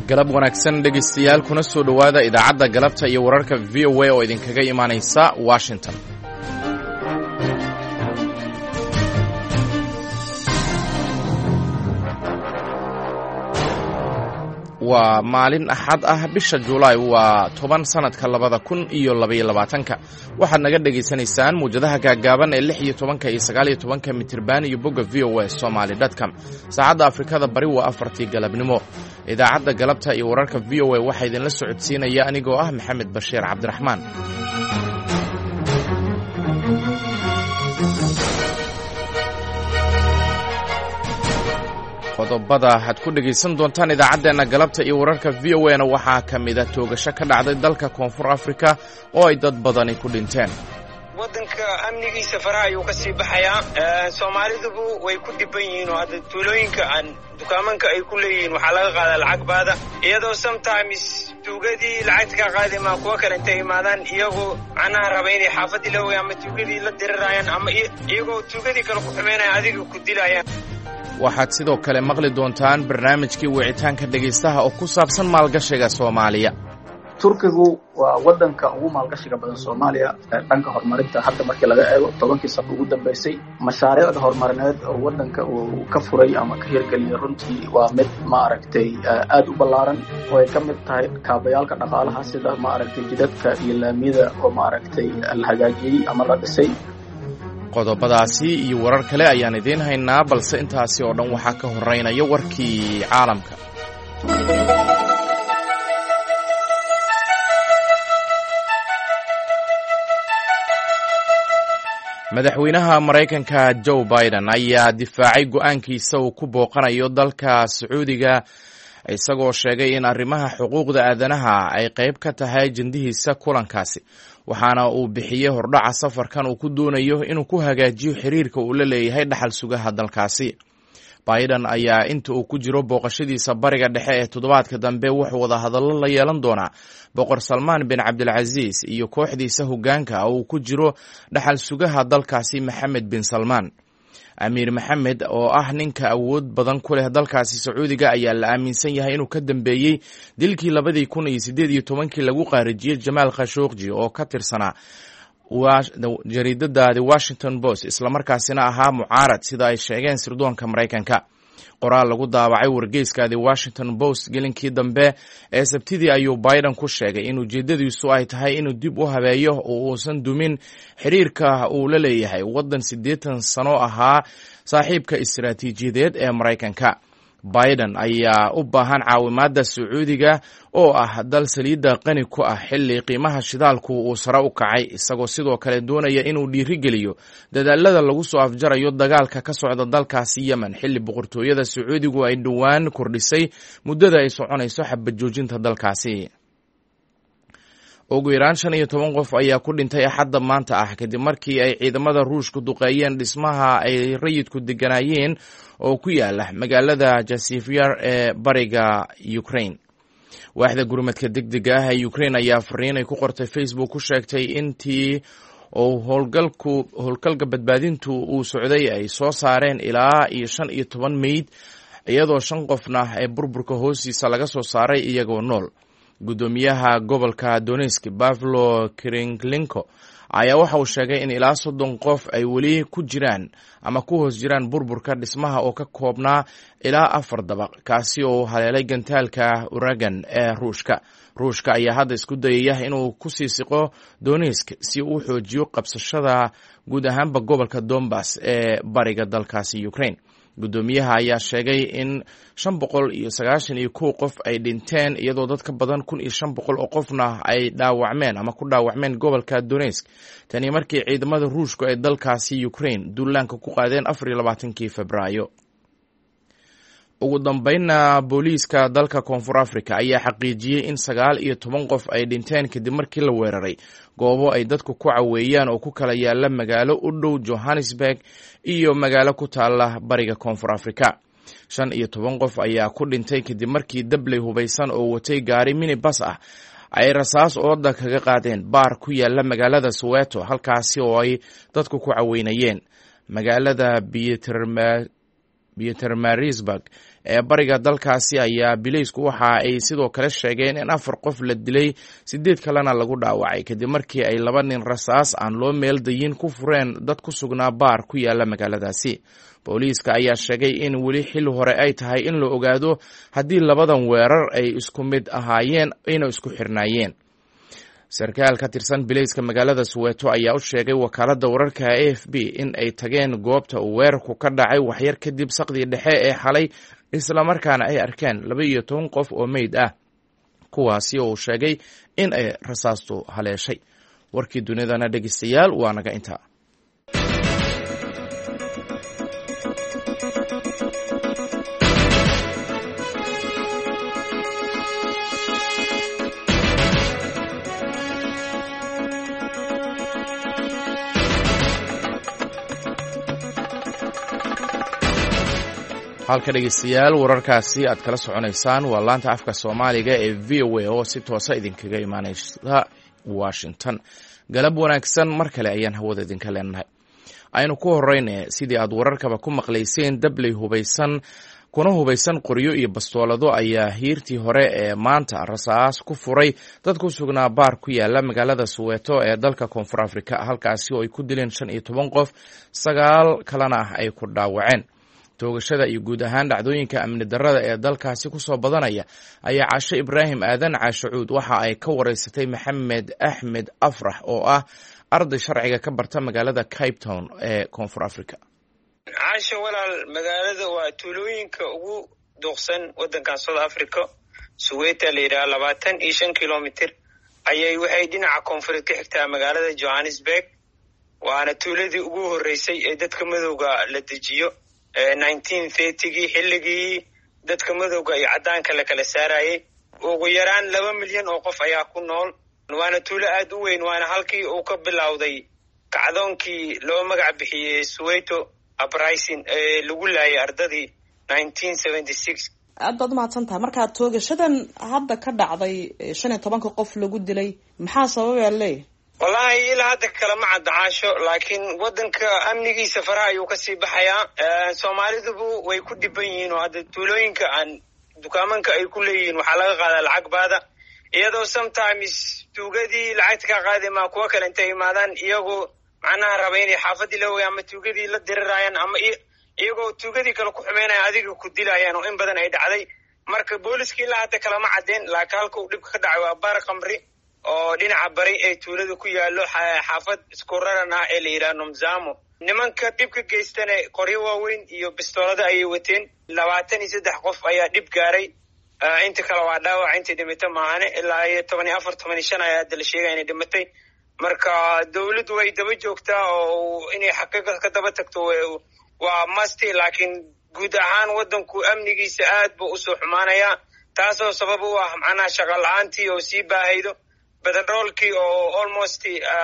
galab wanaagsan dhegaystayaal kuna soo dhowaada idaacadda galabta iyo wararka VOA oo idinkaga imaanaysa Washington. waa maalin axad ah bisha Juulaay waa 10 sanadka 2022 waxaad naga dhageysanaysaan muujadaha gaagaaban ee 16 iyo 19 mitirban iyo bogga voasomali.com saacadda Afrikada bari waa 4 galabnimo idaacadda galabta iyo wararka VOA waxa idinla socodsiinaya anigoo ah Maxamed Bashiir Cabdiraxmaan. qodobada had ku dhageysan doontaan idaacadeena galabta iyo wararka VOA-na waxaa ka mid ah toogasho ka dhacday dalka Koonfur Afrika oo ay dad badani ku dhinteen. wadanka amnigiisa faraha ayuu ka sii baxayaa Soomaalidu way ku diban yihiin oo hadda tuulooyinka aan dukaamanka ay ku leeyihiin waxa laga qaadaa lacag baada iyadoo sometimes tuugadii lacag ka qaadi ma kuwa kale intay imaadaan iyagoo macnaha raba inay xaafadii la weeyaan ama tuugadii la dirirayaan ama iyagoo tuugadii kale ku xumeynaya adiga ku dilayaan. waxaad sidoo kale maqli doontaan barnaamijkii wicitaanka dhegaystaha oo ku saabsan maalgashiga Soomaaliya. Turkigu waa wadanka ugu maalgashiga badan Soomaaliya dhanka horumarinta hadda markii laga eego 10 sano ugu dambeysay mashaariicda horumarineed oo wadanka uu ka furay ama ka hirgeliyay runtii waa mid maaragtay aad u ballaaran oo ay ka mid tahay kaabayaalka dhaqaalaha sida maaragtay jidadka iyo laamiyada oo maaragtay la hagaajiyay ama la dhisay. qodobadaasi iyo warar kale ayaan idiin haynaa balse intaasi oo dhan waxaa ka horeynaya warkii caalamka. madaxweynaha Mareykanka Joe Biden ayaa difaacay go'aankiisa uu ku booqanayo dalka Sacuudiga isagoo sheegay in arrimaha xuquuqda aadanaha ay qayb ka tahay jindihiisa kulankaasi waxaana uu bixiyay hordhaca safarkan uu ku doonayo inuu ku hagaajiyo xiriirka uu la leeyahay dhaxal sugaha dalkaasi. Biden ayaa inta uu ku jiro booqashadiisa bariga dhexe ee toddobaadka dambe wuxuu wada hadallo la yeelan doonaa boqor Salmaan bin Cabdilcaziz iyo kooxdiisa hoggaanka oo ku jiro dhaxal sugaha dalkaasi Maxamed bin Salmaan. Amiir Maxamed oo ah ninka awood badan ku leh dalkaasi Sacuudiga ayaa la aaminsan yahay inuu ka dambeeyay dilkii 2018 lagu qaarijiyay Jamal Khashoggi oo ka tirsanaa jariidada The Washington Post isla markaasina ahaa mucaarad sida ay sheegeen sirdoonka Mareykanka. qoraal lagu daabacay wargeyska The Washington Post gelinkii dambe ee Sabtidii ayuu Biden ku sheegay in ujeedadiisu ay tahay inuu dib u habeeyo oo uusan dumin xiriirka uu la leeyahay wadan 80 sano ahaa saaxiibka istiraatiijiyadeed ee Mareykanka. Biden ayaa u baahan caawimaadda Sacuudiga oo ah dal saliidda qani ku ah xilli qiimaha shidaalku uu sare u kacay isagoo sidoo kale doonaya inuu dhiirigeliyo dadaalada lagu soo afjarayo dagaalka ka socda dalkaasi Yemen xilli boqortooyada Sacuudigu ay dhowaan kordhisay muddada ay soconayso xabad joojinta dalkaasi. ugu yaraan 15 qof ayaa ku dhintay axadda maanta ah kadib markii ay ciidamada Ruushku duqeeyeen dhismaha ay rayidku deganayeen oo ku yaala magaalada Jasiifyar ee bariga Ukraine. waaxda gurmadka degdega ah ee Ukraine ayaa fariin ay ku qortay Facebook ku sheegtay intii oo howlgalka badbaadintu uu socday ay soo saareen ilaa 15 meyd iyadoo 5 qofna ee burburka hoostiisa laga soo saaray iyagoo nool. gudoomiyaha gobolka Donetsk Pavlo Kirilenko ayaa waxa uu sheegay in ilaa 30 qof ay weli ku jiraan ama ku hoos jiraan burburka dhismaha oo ka koobnaa ilaa 4 dabaq kaasi oo haleelay gantaalka Uragan ee Ruushka ayaa hadda isku dayaya inuu ku sii siqo Donetsk si uu xoojiyo qabsashada guud ahaanba gobolka Donbas ee bariga dalkaasi Ukraine. gudoomiyaha ayaa sheegay in 591 qof ay dhinteen iyadoo dad ka badan 1500 oo qofna ay dhaawacmeen ama ku dhaawacmeen gobolka Donetsk tani markii ciidamada Ruushku ay dalkaasi Ukraine duulaanka ku qaadeen 24 Febraayo. ugu dambeynna booliiska dalka Koonfur Afrika ayaa xaqiijiyay in 19 qof ay dhinteen kadib markii la weeraray goobo ay dadku ku caweeyaan oo ku kala yaala magaalo u dhow Johannesburg iyo magaalo ku taala bariga Koonfur Afrika. 15 qof ayaa ku dhintay kadib markii dabley hubaysan oo watay gaari minibus ah ay rasaas ooda kaga qaadeen baar ku yaala magaalada Soweto halkaasi oo ay dadku ku caweynayeen. magaalada Pietermaritzburg ee bariga dalkaasi ayaa bileysku waxa ay sidoo kale sheegeen in 4 qof la dilay 8 kalena lagu dhaawacay kadib markii ay 2 nin rasaas aan loo meel dayin ku fureen dad ku sugnaa baar ku yaala magaaladaasi. booliiska ayaa sheegay in weli xilli hore ay tahay in la ogaado haddii labadan weerar ay isku mid ahaayeen inay isku xirnaayeen. sarkaal ka tirsan bileyska magaalada Soweto ayaa u sheegay wakaaladda wararka AFP in ay tageen goobta uu weerarku ka dhacay waxyar kadib saqdii dhexe ee xalay, isla markaana ay arkeen 12 qof oo meyd ah, kuwaasi oo sheegay in ay rasaastu haleeshay. warkii dunidana dhegeystayaal waa naga intaa. halka dhegeystayaal wararkaasi aad kala soconaysaan waa laanta afka Soomaaliga ee VOA oo si toosa idinkaga imaanaysa Washington. galab wanaagsan mar kale ayaan hawada idinka leenahay. aynu ku horeynay sidii aad wararkaba ku maqlayseen dabley hubeysan qoryo iyo bastoolado ayaa hiirtii hore ee maanta rasaas ku furay dad ku sugnaa baar ku yaala magaalada Soweto ee dalka Koonfur Afrika, halkaasi oo ay ku dileen 15 qof 9 kalena ay ku dhaawaceen. toogashada iyo guud ahaan dhacdooyinka amni darrada ee dalkaasi ku soo badanaya ayaa Caasho Ibraahim Aadan Caashucuud waxa ay ka wareysatay Maxamed Axmed Afrax oo ah arday sharciga ka barta magaalada Cape Town ee Koonfur Afrika. Caasho walaal, magaalada waa tuulooyinka ugu duqsan wadankan South Africa. Soweto la yiraahdo 25 kilomitir ayay waxay dhinaca koonfureed ka xigtaa magaalada Johannesburg, waana tuuladii ugu horeysay ee dadka madowga la dejiyo 1930gii xilligii dadka madowga iyo cadaanka la kala saarayay. ugu yaraan 2 milyan oo qof ayaa ku nool, waana tuulo aad u weyn, waana halkii uu ka bilowday kacdoonkii loo magac bixiyey Soweto uprising ee lagu laayay ardadii 1976. aad baad umahadsantahay. markaa toogashadan hadda ka dhacday 15 qof lagu dilay maxaa sababay leey? wallahi ilaa hadda kala ma caddaasho, laakiin wadanka amnigiisa faraha ayuu kasii baxayaa. Soomaalidu way ku dhiban yihiin oo hadda tuulooyinka aan dukaamanka ay ku leeyihiin waxaa laga qaadaa lacag baada, iyadoo sometimes tuugadii lacagta ka qaadi ma kuwa kale intay imaadaan iyagoo macnaha raba inay xaafadii la weeyaan ama tuugadii la dirirayaan ama iyagoo tuugadii kale ku xumeynaya adiga ku dilayaan oo in badan ay dhacday. marka booliska ilaa hadda kala ma cadeen, laakiin halka uu dhibka ka dhacay waa baar qamri oo dhinaca bari ee tuulada ku yaalo xaafad isku raran ah ee la yiraahdo Nomzamo. nimanka dhibka geystana qoryo waaweyn iyo bistoolada ayay wateen. 23 qof ayaa dhib gaaray, inta kale waa dhaawac, inta dhimatay maahane ilaa 14-15 ayaa la sheegay inay dhimatay. marka dawladdu way daba joogtaa oo inay xaqiiqada ka daba tagto waa must, laakiin guud ahaan wadanku amnigiisa aad buu u soo xumaanaya, taasoo sabab u ah macnaha shaqo la'aantii oo sii baahaydo, petrolkii oo almost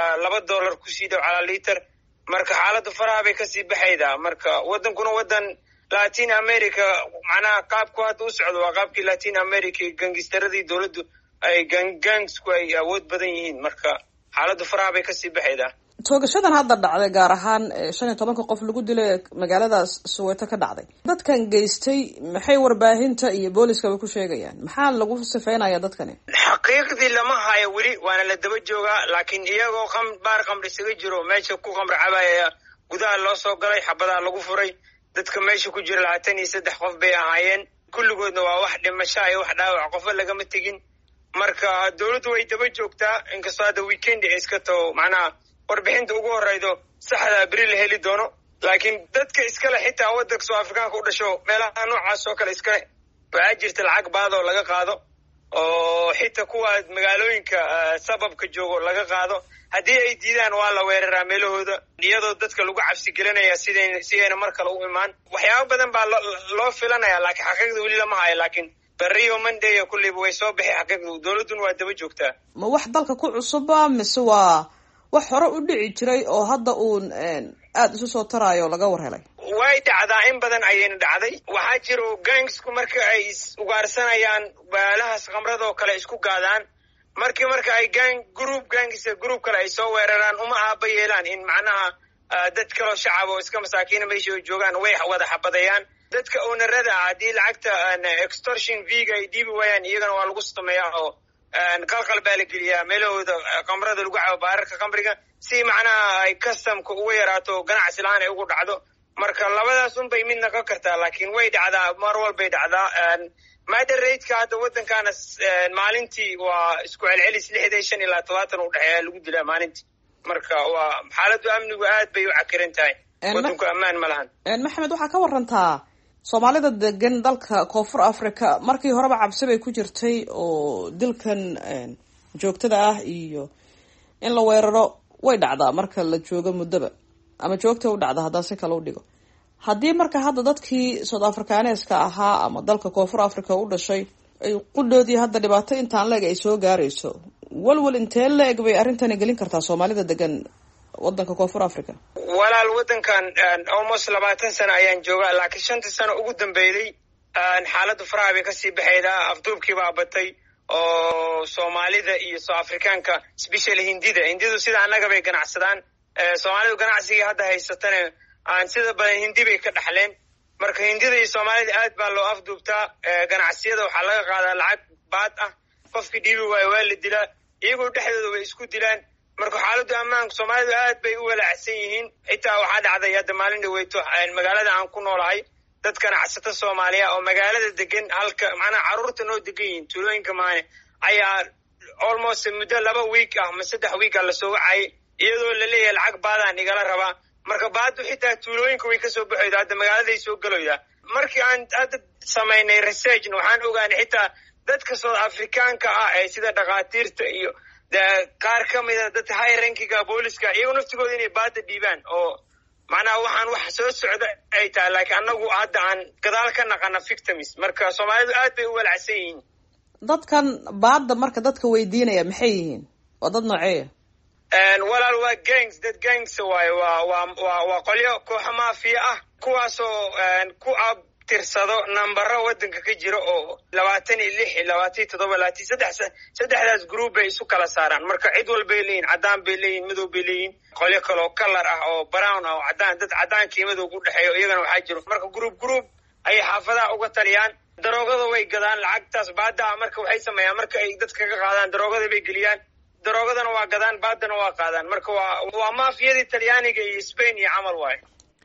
$2 ku sii dhow calaa liter. marka xaaladdu faraha bay kasii baxaydaa. marka wadankuna wadan Latin America, macnaha qaabku hadda u socdo waa qaabkii Latin America gangistaradii dawladdu ay gangsku ay awood badan yihiin. marka xaaladdu faraha bay kasii baxaydaa. toogashadan hadda dhacday gaar ahaan 15 qof lagu dilay magaalada Soweto ka dhacday, dadkan geystay maxay warbaahinta iyo booliska ku sheegayaan? maxaa lagu sifeynaya dadkani? xaqiiqdii lama hayo weli, waana la daba joogaa, laakiin iyagoo baar qamri isaga jiro meesha ku qamri cabaya gudaha loo soo galay, xabadaha lagu furay. dadka meesha ku jira 23 qof bay ahaayeen, kulligoodna waa wax dhimasho iyo wax dhaawac, qof lagama tegin. marka dawladdu way daba joogtaa, inkastoo hadda weekend ay iska taho macnaha warbixinta ugu horeydo saxda Abriil la heli doono, laakiin dadka iskale xitaa wadanka South Africaanka u dhasho meelaha noocaas oo kale iskale waxaa jirta lacag baad oo laga qaado, oo xitaa kuwa magaalooyinka sababka joogo laga qaado. haddii ay diidaan waa la weeraraa meelahooda, iyadoo dadka lagu cabsi gelinaya si ayna mar kale u imaan. waxyaabo badan baa loo filanaya, laakiin xaqiiqda weli lama hayo. laakiin beriyo Monday kulliba way soo bixi xaqiiqdu, dawladduna waa daba joogtaa. ma wax dalka ku cusuba mise waa wax hore u dhici jiray oo hadda uun aad isu soo tarayo laga warhelay? way dhacdaa, in badan ayayna dhacday. waxaa jiro gangsku marka ay ugaarsanayaan baalahaas khamradoo kale isku gaadaan, marka ay group kale ay soo weeraraan uma aaba yeelaan in macnaha dad kaloo shacab oo iska masaakiina meesha joogaan way wada xabadayaan. dadka ownarada ah haddii lacagta extortion viga ay dhiibi waayaan iyagana waa lagu sameeyaa oo qalqal baa la geliyaa meelahooda qamrada lagu cabo baararka khamriga si macnaha ay customka uga yaraato ganacsi la-aan ay ugu dhacdo marka labadaas un bay mid noqon kartaa laakiin way dhacdaa mar walbay dhacdaa maada raidka hadda waddankaana maalintii waa isku celcelis 65 ilaa 70 udhexeeya lagu dilaa maalintii marka waa xaaladdu amnigu aad bay u cakiran tahay waddanku ammaan ma lahan maxamed waxaa ka warantaa soomaalida degan dalka koonfur africa markii horeba cabsi bay ku jirtay oo dilkan joogtada ah iyo in la weeraro way dhacdaa marka la joogo muddaba ama joogta u dhacda haddaan si kale u dhigo haddii marka hadda dadkii south africaneska ahaa ama dalka koonfur africa u dhashay ay qudhoodii hadda dhibaato intaan la-eg ay soo gaarayso walwal intee la-eg bay arrintani gelin kartaa soomaalida degan waddanka koonfur africa walaal waddankan almost 20 sano ayaan joogaa laakiin 5 sano ugu dambeeyay xaaladdu faraha bay kasii baxaydaa afduubkii baa batay oo soomaalida iyo south africaanka especially hindidu sida annaga bay ganacsadaan soomaalidu ganacsigii hadda haysatana aan sida badan hindi bay ka dhaxleen marka hindida iyo soomaalida aad baa loo afduubtaa ganacsiyada waxaa laga qaadaa lacag baad ah qofkii dhiibi waayo waa la dilaa iyagoo dhexdooda way isku dilaan marka xaaladdu ammaanka soomaalidu aad bay u walaacsan yihiin xitaa waxaa dhacday hadda maalin dhaweyto magaalada aan ku noolahay dad ganacsata soomaaliya oo magaalada degan halka macnaha carruurta noo degan yihiin tuulooyinka maane ayaa almost muddo 2 week ah ama 3 week ah lasoo wacayay iyadoo la leeyahay lacag baadaan igala rabaa marka baadu xitaa tuulooyinka way kasoo baxayda hadda magaaladay soo galoydaa markii aan hadda samaynay researchna waxaan ogaanay xitaa dadka south africaanka ah ee sida dhakhaatiirta iyo qaar ka mida dadka high rankiga booliska iyagoo naftigooda inay baada dhiibaan oo macnaha waxaan wax soo socda ay tahay laakiin annagu hadda aan gadaal ka naqana victims marka soomaalidu aad bay u walacsan yihiin dadkan baada marka dadka weydiinaya maxay yihiin waa dad nooceeya walaal waa dad gangs waayo waa qolyo kooxo maafiya ah kuwaasoo ku abtirsado nambaro waddanka ka jira oo 26 27 saddexdaas group bay isu kala saaraan marka cid walbay leeyihin caddaan bay leeyihin madow bay leeyihin qolyo kaloo color ah oo brown ah oo caddaan dad caddaankiiyo madow u dhexeeyo iyagana waxaa jiro marka group ayay xaafadaha uga taliyaan daroogada way gadaan lacagtaas baada marka waxay sameeyaan marka ay dadka ka qaadaan daroogada bay geliyaan daroogadana waa gadaan baadana waa qaadaan marka waa maafiyadii talyaaniga iyo Spain iyo camal waaye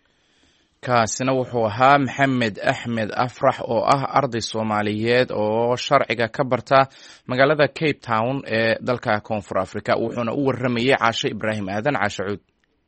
kaasina wuxuu ahaa maxamed axmed afrax oo ah arday soomaaliyeed oo sharciga ka barta magaalada Cape Town ee dalka koonfur africa wuxuuna u waramayay Caashe Ibraahim Aadan Caashe Cuud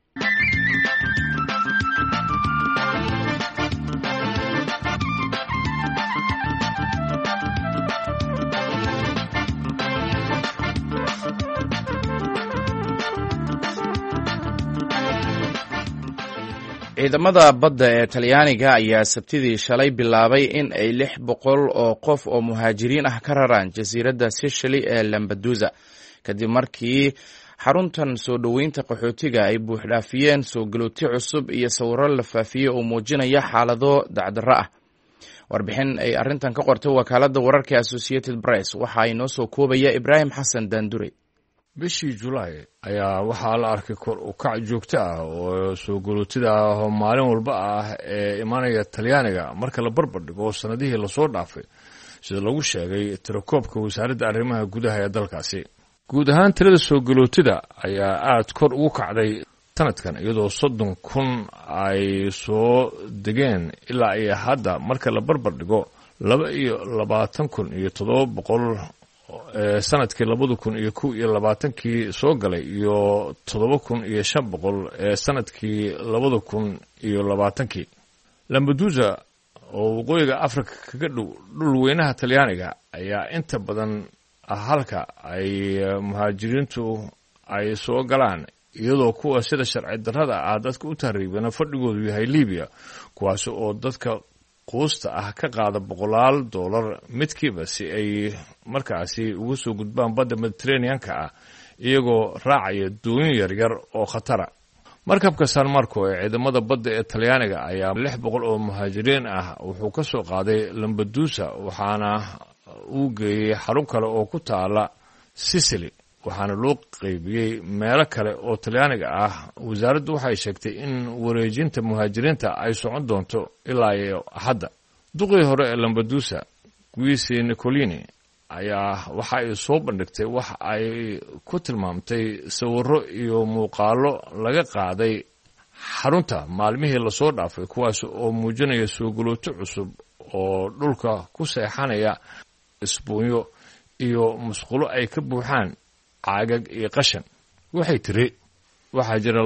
ciidamada badda ee Talyaaniga ayaa sabtidii shalay bilaabay in ay 600 oo qof oo muhaajiriin ah ka raraan jasiiradda Sicily ee Lampedusa kadib markii xaruntan soo dhoweynta qaxootiga ay buuxdhaafiyeen soo galooti cusub iyo sawirro la faafiyey oo muujinaya xaalado dacdarro ah warbixin ay arrintan ka qortay wakaaladda wararka Associated Press waxa ay noo soo koobaya Ibraahim Xasan Daandure bishii Julaay ayaa waxaa la arkay kor u kac joogto ah oo soo galootida ah oo maalin walba ah ee imaanaya Talyaaniga marka la barbar dhigo sanadihii la soo dhaafay sida lagu sheegay tirakoobka wasaaradda arrimaha gudaha ee dalkaasi guud ahaan tirada soo galootida ayaa aad kor ugu kacday sanadkan iyadoo 30,000 ay soo degeen ilaa ay hadda marka la barbar dhigo 22,700 sanadkii 2021 soo galay iyo 7,500 ee sanadkii 2020 Lampedusa oo waqooyiga Afrika kaga dhow dhul weynaha Talyaaniga ayaa inta badan halka ay muhaajiriintu ay soo galaan iyadoo kuwa sida sharci darrada ah dadka u tahriibana fadhigoodu yahay Liibiya kuwaas oo dadka quusta ah ka qaada $100 midkiiba si ay markaasi ugu soo gudbaan badda Mediterranean-ka ah iyagoo raacaya doonyo yaryar oo khatara markabka San Marco ee ciidamada badda ee Talyaaniga ayaa 600 oo muhaajiriin ah wuxuu ka soo qaaday Lampedusa waxaana uu geeyay xarun kale oo ku taala Sicily waxaana loo qaybiyey meelo kale oo talyaaniga ah. wasaaraddu waxay sheegtay in wareejinta muhaajiriinta ay socon doonto ilaa iyo Axadda. duqii hore ee Lampedusa Guisi Nicolini ayaa waxa ay soo bandhigtay wax ay ku tilmaamtay sawirro iyo muuqaallo laga qaaday xarunta maalmihii lasoo dhaafay, kuwaas oo muujinaya soo galooto cusub oo dhulka ku seexanaya isbuunyo iyo musqulo ay ka buuxaan caagag iyo qashin. waxay tiri waxaa jira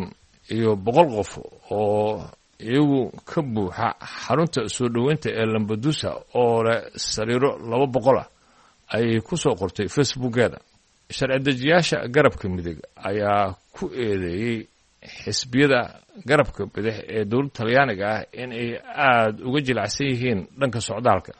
2,100 qof oo iyagu ka buuxa xarunta soo dhoweynta ee Lampedusa oo leh sariiro 200 ah, ayay ku soo qortay Facebookeeda. sharci dejiyaasha garabka midig ayaa ku eedeeyey xisbiyada garabka bidix ee dowladda Talyaaniga ah in ay aad uga jilicsan yihiin dhanka socdaalka.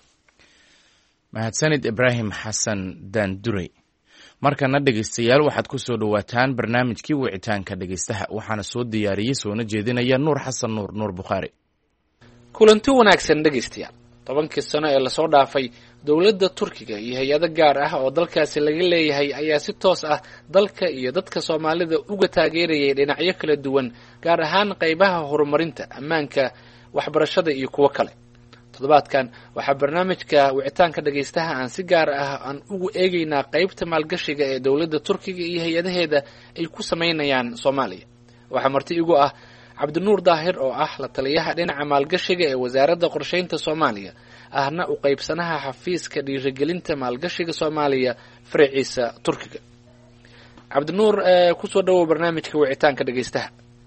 mahadsanid Ibraahim Xasan Daandurey. markana dhegaystayaal waxaad ku soo dhawaataan barnaamijkii wicitaanka dhegaystaha, waxaana soo diyaariyey soona jeedinaya Nuur Xasan Nuur Bukhaari. kulanti wanaagsan dhegaystayaal. 10 sano ee lasoo dhaafay dowladda Turkiga iyo hay'ado gaar ah oo dalkaasi laga leeyahay ayaa si toos ah dalka iyo dadka Soomaalida uga taageerayay dhinacyo kala duwan, gaar ahaan qaybaha horumarinta, ammaanka, waxbarashada iyo kuwa kale. toddobaadkan waxaa barnaamijka wicitaanka dhagaystaha aan si gaar ah aan ugu eegaynaa qaybta maalgashiga ee dowladda Turkiga iyo hay'adaheeda ay ku sameynayaan Soomaaliya. waxaa marti igu ah Cabdinuur Daahir oo ah la taliyaha dhinaca maalgashiga ee wasaaradda qorsheynta Soomaaliya, ahna u qaybsanaha xafiiska dhiirigelinta maalgashiga Soomaaliya farciisa Turkiga. Cabdinuur, ku soo dhawow barnaamijka wicitaanka dhagaystaha.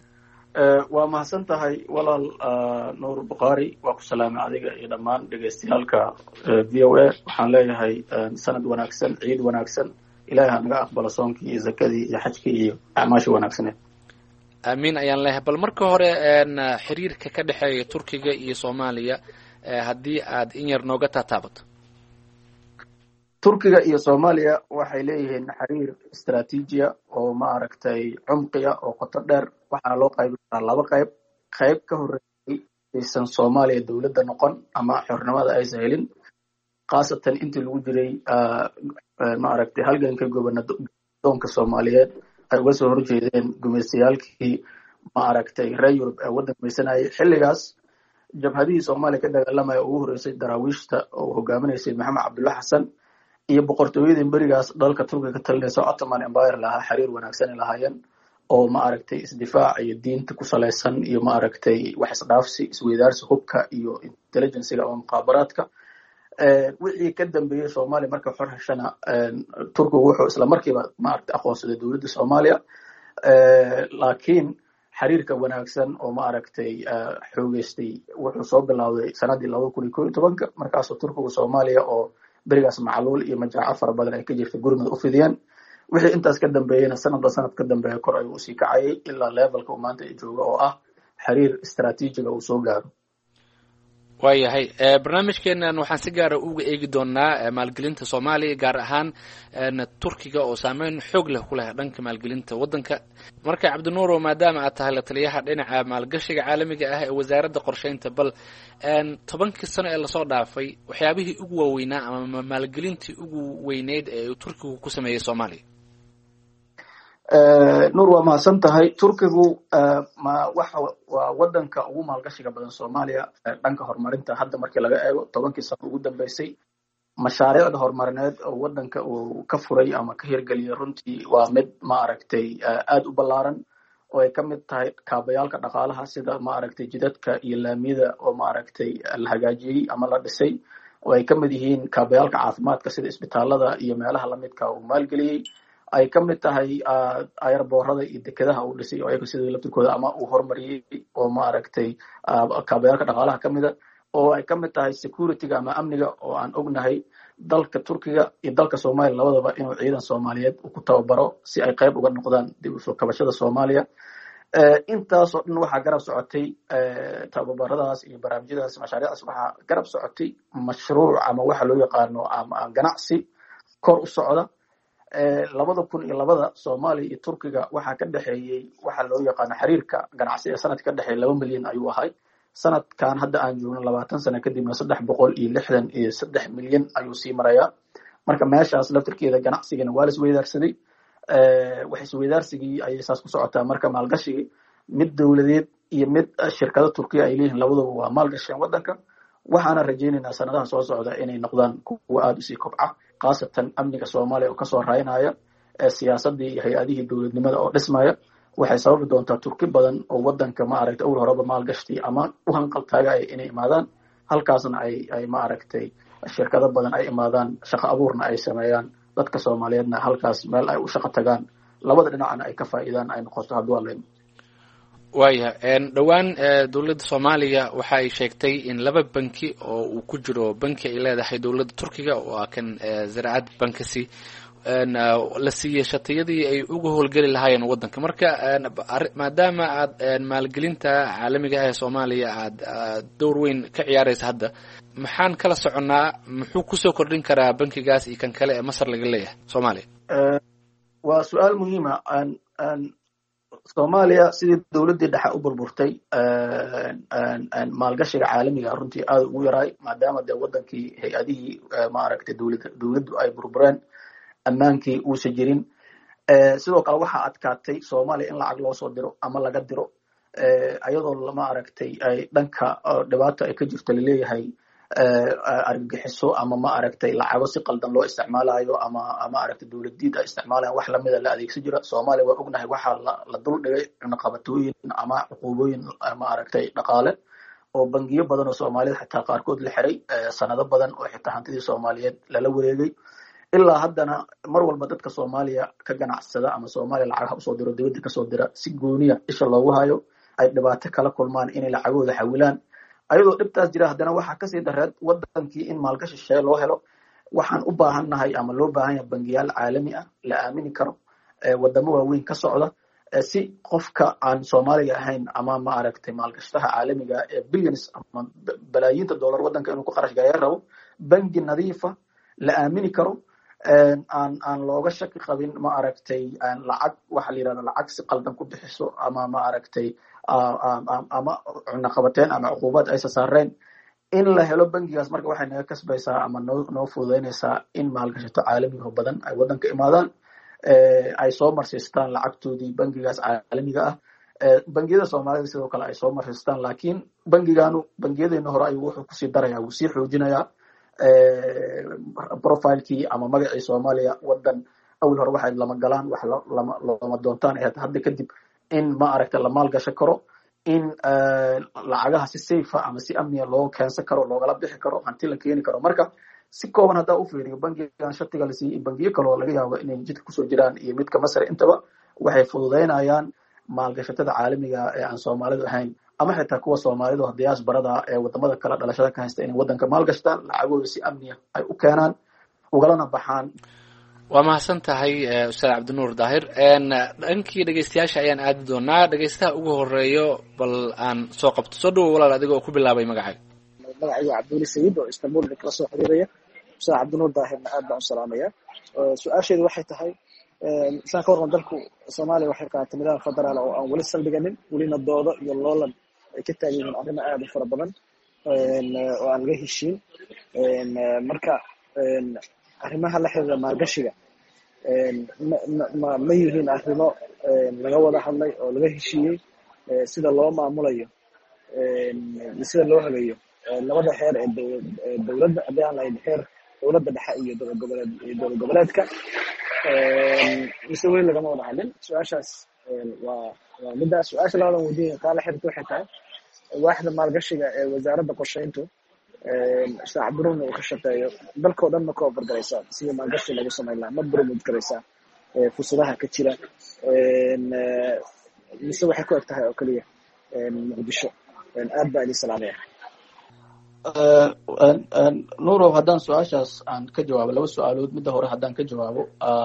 waa mahadsan tahay walaal Nuur Bukhaari. waa ku salaamay adiga iyo dhammaan dhagaystayaalka VOA. waxaan leeyahay sanad wanaagsan, ciid wanaagsan. ilaahay ha naga aqbalo soonkii iyo zakadii iyo xajkii iyo acmaashii wanaagsaneed. amiin ayaan leeyahay. bal marka hore xiriirka ka dhexeeya Turkiga iyo Soomaaliya haddii aad in yar nooga taataabato. Turkiga iyo Soomaaliya waxay leeyihiin xiriir istaraatiijiya oo maaragtay cumqiya oo qoto dheer. waxaana loo qaybin karaa 2 qayb. qayb ka horreysay aysan Soomaaliya dowladda noqon ama xornimada aysan helin, khaasatan intii lagu jiray maaragtay halganka gobonadonka Soomaaliyeed ay uga soo horjeedeen gumeystayaalkii maaragtay reer Yurub ee waddanka maysanayay. xilligaas jabhadihii Soomaaliya ka dagaalamaya ugu horreysay daraawiishta oo hogaaminaysay Maxamed Cabdulla Xasan iyo boqortooyadii berigaas dalka Turkiga ka talinaysa Ottoman Empire lahaa xiriir wanaagsan ay lahaayeen oo maaragtay isdifaac iyo diinta ku salaysan iyo maaragtay wax isdhaafsi isweydaarsi hubka iyo intelligencega ama muqaabaraadka. wixii ka dambeeyay Soomaaliya marka xor heshana Turkigu wuxuu isla markiiba maaragtay aqoonsaday dowladda Soomaaliya. laakiin xiriirka wanaagsan oo maaragtay xoogeystay wuxuu soo bilowday sanadii 2011 markaasoo Turkigu Soomaaliya oo berigaas macluul iyo majaaco fara badan ay ka jirta gurmad u fidiyeen. wixii intaas ka dambeeyayna sanadba sanad ka dambeeya kor ayuu usii kacayay ilaa levelka uu maanta jooga oo ah xiriir istaraatiijiga uu soo gaaro. waayahay. barnaamijkeenan waxaan si gaara uga eegi doonaa maalgelinta Soomaaliya, gaar ahaan Turkiga oo saameyn xoog leh ku leh dhanka maalgelinta waddanka. marka Cabdinuur, maadaama aad tahay la taliyaha dhinaca maalgashiga caalamiga ah ee wasaaradda qorsheynta, bal 10 sano ee lasoo dhaafay waxyaabihii ugu waaweynaa ama maalgelintii ugu weyneyd ee Turkigu ku sameeyay Soomaaliya. Nuur, waa mahadsan tahay. Turkigu waa waddanka ugu maalgashiga badan Soomaaliya dhanka horumarinta hadda markii laga eego 10 sano ugu dambeysay. mashaariicda horumarineed oo waddanka uu ka furay ama ka hirgeliyay runtii waa mid maaragtay aad u ballaaran oo ay ka mid tahay kaabayaalka dhaqaalaha sida maaragtay jidadka iyo laamiyada oo maaragtay la hagaajiyey ama la dhisay, oo ay ka mid yihiin kaabayaalka caafimaadka sida isbitaalada iyo meelaha lamidka uu maalgeliyey. ay ka mid tahay ayarboorada iyo dekedaha uu dhisay oo ayaga sidii laftirkooda ama uu horumariyey oo maaragtay kaabayaalka dhaqaalaha ka mida, oo ay ka mid tahay securityga ama amniga oo aan ognahay dalka Turkiga iyo dalka Soomaaliya labadaba inuu ciidan Soomaaliyeed ku tababaro si ay qayb uga noqdaan dib u soo kabashada Soomaaliya. intaasoo dhan waxaa garab socotay tababaradaas iyo barnaamijyadaas mashaariicdaas waxaa garab socotay mashruuc ama waxa loo yaqaano ama ganacsi kor u socda. 2002 Soomaaliya iyo Turkiga waxaa ka dhexeeyay waxa loo yaqaano xiriirka ganacsi ee sanadka ka dhexeeyay 2 milyan ayuu ahay. sanadkan hadda aan joogno 20 sano kadibna 363 milyan ayuu sii marayaa. marka meeshaas laftirkeeda ganacsigana waa la isweydaarsaday. wax isweydaarsigii ayay saas ku socotaa. marka maalgashigii mid dowladeed iyo mid shirkado turkiya ay leeyihiin labadaba waa maalgasheen wadanka. waxaana rajaynaynaa sanadaha soo socda inay noqdaan kuwa aada usii kobca, khaasatan amniga soomaaliya oo kasoo raynaya, siyaasadii iyo hay-adihii dowladnimada oo dhismaya. waxay sababi doontaa turki badan oo wadanka maaragtay awal horeba maalgashtii ama u hanqaltaagaya inay imaadaan, halkaasna ay maaragtay shirkado badan ay imaadaan, shaqo abuurna ay sameeyaan, dadka soomaaliyeedna halkaas meel ay u shaqo tagaan, labada dhinacna ay ka faa'iidaan ay noqoto hadduu alla. waayahay dhowaan dowladda soomaaliya waxa ay sheegtay in 2 banki oo uu ku jiro banki ay leedahay dowladda turkiga oo ah kan ziraacad bankasi la siiyey shatiyadii ay uga howlgeli lahaayeen wadanka. marka maadaama aad maalgelinta caalamiga ah ee soomaaliya aad door weyn ka ciyaaraysa hadda, maxaan kala soconnaa, muxuu kusoo kordhin karaa bankigaas iyo kan kale ee masar laga leeyahay soomaaliya? waa su-aal muhiima. soomaaliya sidii dowladdii dhexe u burburtay, maalgashiga caalamiga runtii aada ugu yaraay, maadaama dee wadankii hay-adihii maaragtay dowladdu ay burbureen, ammaankii uusa jirin. sidoo kale waxaa adkaatay soomaaliya in lacag loo soo diro ama laga diro ayadoo maaragtay ay dhanka dhibaato ay ka jirto laleeyahay argagixiso ama maaragtay lacago si qaldan loo isticmaalayo ama maaragtay dowladiid ay isticmaalayan wax lamida la adeegsan jira. soomaaliya waa ognahay waxaa la dul dhigay cunaqabatooyin ama cuquubooyin maaragtay dhaqaale oo bangiyo badan oo soomaaliyed xitaa qaarkood la xiray, sanado badan oo xitaa hantidii soomaaliyeed lala wareegay. ilaa haddana mar walba dadka soomaaliya ka ganacsada ama soomaaliya lacagaha usoo diro dibadda kasoo dira si gooniya isha loogu hayo, ay dhibaato kala kulmaan inay lacagooda xawilaan. ayadoo dhibtaas jira haddana waxaa kasii dareed wadankii in maalgashi shee loo helo. waxaan u baahannahay ama loo baahan yahay bangiyaal caalami ah la aamini karo, wadamo waaweyn ka socda, si qofka aan soomaaliga ahayn ama maaragtay maalgashtaha caalamiga ee billions ama balaayiinta dollar wadanka inuu ku kharash gareeya rabo, bangi nadiifa la aamini karo, aan looga shaki qabin maaragtay lacag waxa la yirahdo lacag si qaldan ku bixiso ama maaragtay ama cunaqabateen ama cuquubad aysa saareen. in la helo bangigaas marka waxay naga kasbaysaa ama noo fududeynaysaa in maalgashato caalamiga badan ay wadanka imaadaan, ay soo marsiistaan lacagtoodii bangigaas caalamiga ah. bangiyada soomaalida sidoo kale ay soo marsiistaan, laakiin bangiyadeena hore ayuu wuxuu kusii daraya, wuu sii xoojinayaa profilekii ama magacii soomaaliya. wadan awal hore waxay lama galaan, wax lama doontaan ahayd. hadda kadib in maaragta la maalgasho karo, in lacagaha si safe ama si amniya loo keensan karo, loogala bixi karo, hanti la keeni karo. marka si kooban haddaa u fiiriyo bangigan shatiga la siiyey bangiyo kaloo laga yaabo inay jidka kusoo jiraan iyo midka masar, intaba waxay fududeynayaan maalgashatada caalamiga ee aan soomaalidu ahayn ama xitaa kuwa soomaalidu diaasbarada ee wadamada kale dhalashada ka haysta inay wadanka maalgashtaan, lacagooda si amniya ay u keenaan, ugalana baxaan. waa mahadsan tahay ustaad cabdinuur daahir. dhankii dhegeystayaasha ayaan aadi doonaa. dhegeystaha ugu horeeyo bal aan soo qabto. soo dhawow walaal, adiga oo ku bilaabay magacaaga. magacaygu cabduli sayid oo istanbul kala soo xiriiraya. ustaad cabdinuur daahirna aad baan u salaamaya. su-aasheedu waxay tahay, saan ka warqan dalku soomaaliya waxay qaadatay nidaam federaal oo aan weli saldhiganin, welina doodo iyo loolan ay ka taagan yihiin arrimo aad u fara badan oo aan laga heshiin. marka arrimaha la xiriira maalgashiga ma yihiin arrimo laga wada hadlay oo laga heshiiyey, sida loo maamulayo sida loo hagayo labada xeer ee dowladda, haddii aan lahayn xeer dowladda dhexe iyo dowlad goboleedka, mise weli lagama wada hadlin. su-aashaas waa middaas. su-aasha labadan weydiin taa la xiriirta waxay tahay, waaxda maalgashiga ee wasaaradda qorsheyntu ustaad cabdinuurna uu ka shaqeeyo, dalkao dhan ma ka ofargaraysaa sidii maalgashi lagu samayn lahaa? ma burmud garaysaa fursadaha ka jira, mise waxay ku eg tahay oo keliya muqdisho? aad baa idin salaamaya. nuurow, haddaan su-aashaas aan ka jawaabo, 2 su-aalood. midda hore haddaan ka jawaabo,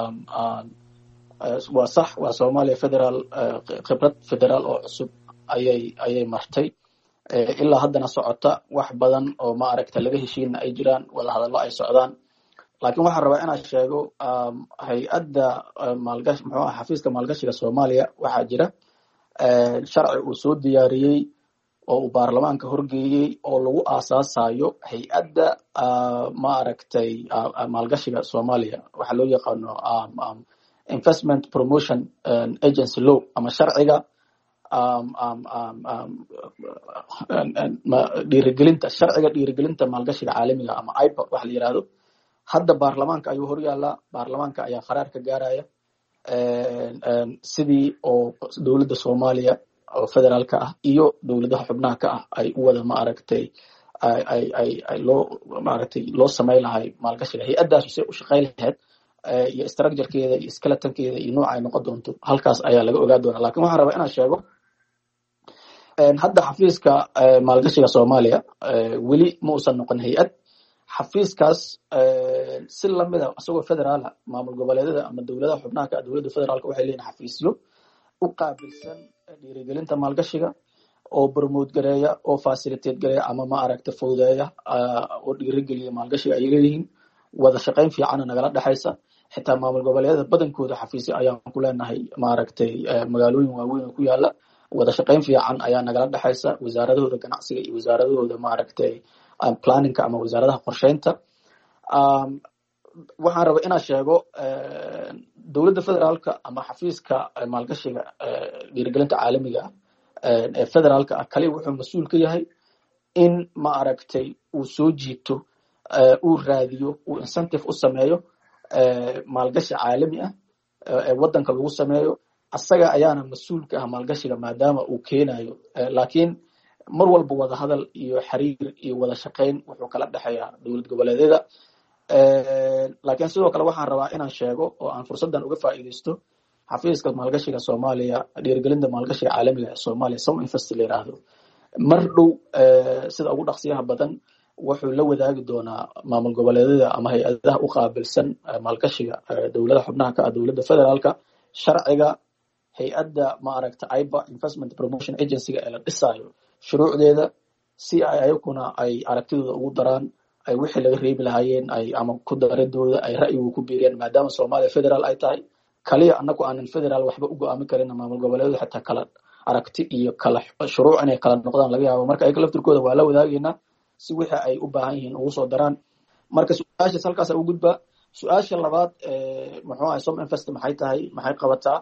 waa sax, waa soomaaliya federaal, khibrad federaal oo cusub ayay martay, ilaa haddana socota. wax badan oo maaragta laga heshiina ay jiraan, wada hadallo ay socdaan. laakiin waxaan rabaa inaan sheego, hay-adda xafiiska maalgashiga soomaaliya waxaa jira sharci uu soo diyaariyey oo uu baarlamaanka horgeeyey oo lagu aasaasayo hay-adda maaragtay maalgashiga soomaaliya, waxaa loo yaqaano investment promotion agency law ama sharciga dhiirigelinta maalgashiga caalamiga ama IPA waxa la yiraahdo. hadda baarlamaanka ayuu hor yaalaa, baarlamaanka ayaa qaraar ka gaaraya sidii oo dowladda Soomaaliya oo federaalka ah iyo dowladaha xubnaha ka ah ay u wada loo sameyn lahay maalgashiga. hay-addaas si u shaqeyn lahayd iyo structurekeeda iyo skeletonkeeda iyo nooca ay noqon doonto halkaas ayaa laga ogaa doonaa. laakiin waxaan rabaa inaan sheego hadda xafiiska maalgashiga Soomaaliya weli ma uusan noqon hay-ad. xafiiskaas si lamida asagoo federaal maamul goboleedyada ama dowladaha xubnaha ka dowladda federaalka waxay leeyihiin xafiisyo u qaabilsan dhiirigelinta maalgashiga oo promote gareeya oo facilitate gareeya ama fududeeya oo dhiirigeliya maalgashiga ay leeyihiin. wada shaqeyn fiican nagala dhaxaysa. xitaa maamul goboleedyada badankooda xafiisyo ayaan ku leenahay magaalooyin waaweyn oo ku yaala. wada shaqeyn fiican ayaa nagala dhaxaysa wasaaradahooda ganacsiga iyo wasaaradahooda planningka ama wasaaradaha qorsheynta. waxaan rabaa inaan sheego dowladda federaalka ama xafiiska maalgashiga dhiirigelinta caalamiga ee federaalka ah kaliya wuxuu mas-uul ka yahay in uu soo jiito uu raadiyo uu incentive u sameeyo maalgashi caalami ah ee wadanka lagu sameeyo. asaga ayaana mas-uul ka ah maalgashiga maadaama uu keenayo. laakiin mar walba wada hadal iyo xiriir iyo wada shaqeyn wuxuu kala dhexeeyaa dowlad goboleedyada. laakiin sidoo kale waxaan rabaa inaan sheego oo aan fursadan uga faa'iideysto xafiiska maalgashiga Soomaaliya dhiirigelinta maalgashiga caalamiga ee Soomaaliya SOMINVEST la yiraahdo mar dhow sida ugu dhaqsiyaha badan wuxuu la wadaagi doonaa maamul goboleedyada ama hay-adaha u qaabilsan maalgashiga dowladaha xubnaha ka dowladda federaalka sharciga hay-adda IPA investment promotion agency ee la dhisayo shuruucdeeda si ay ayaguna ay aragtidooda ugu daraan ay wixii laga reebi lahaayeen ay ama ku daradooda ay ra'yigu ku biiriyaan maadaama Soomaaliya federaal ay tahay. kaliya anagu aanan federaal waxba u go'aamin karin maamul goboleedyada xitaa kala aragti iyo kala shuruuc inay kala noqdaan laga yaabo. marka ayaga laftirkooda waa la wadaagaynaa si wixii ay u baahan yihiin ugu soo daraan. marka su-aashaas halkaas u gudba. su-aasha labaad SOMINVEST maxay tahay maxay qabataa?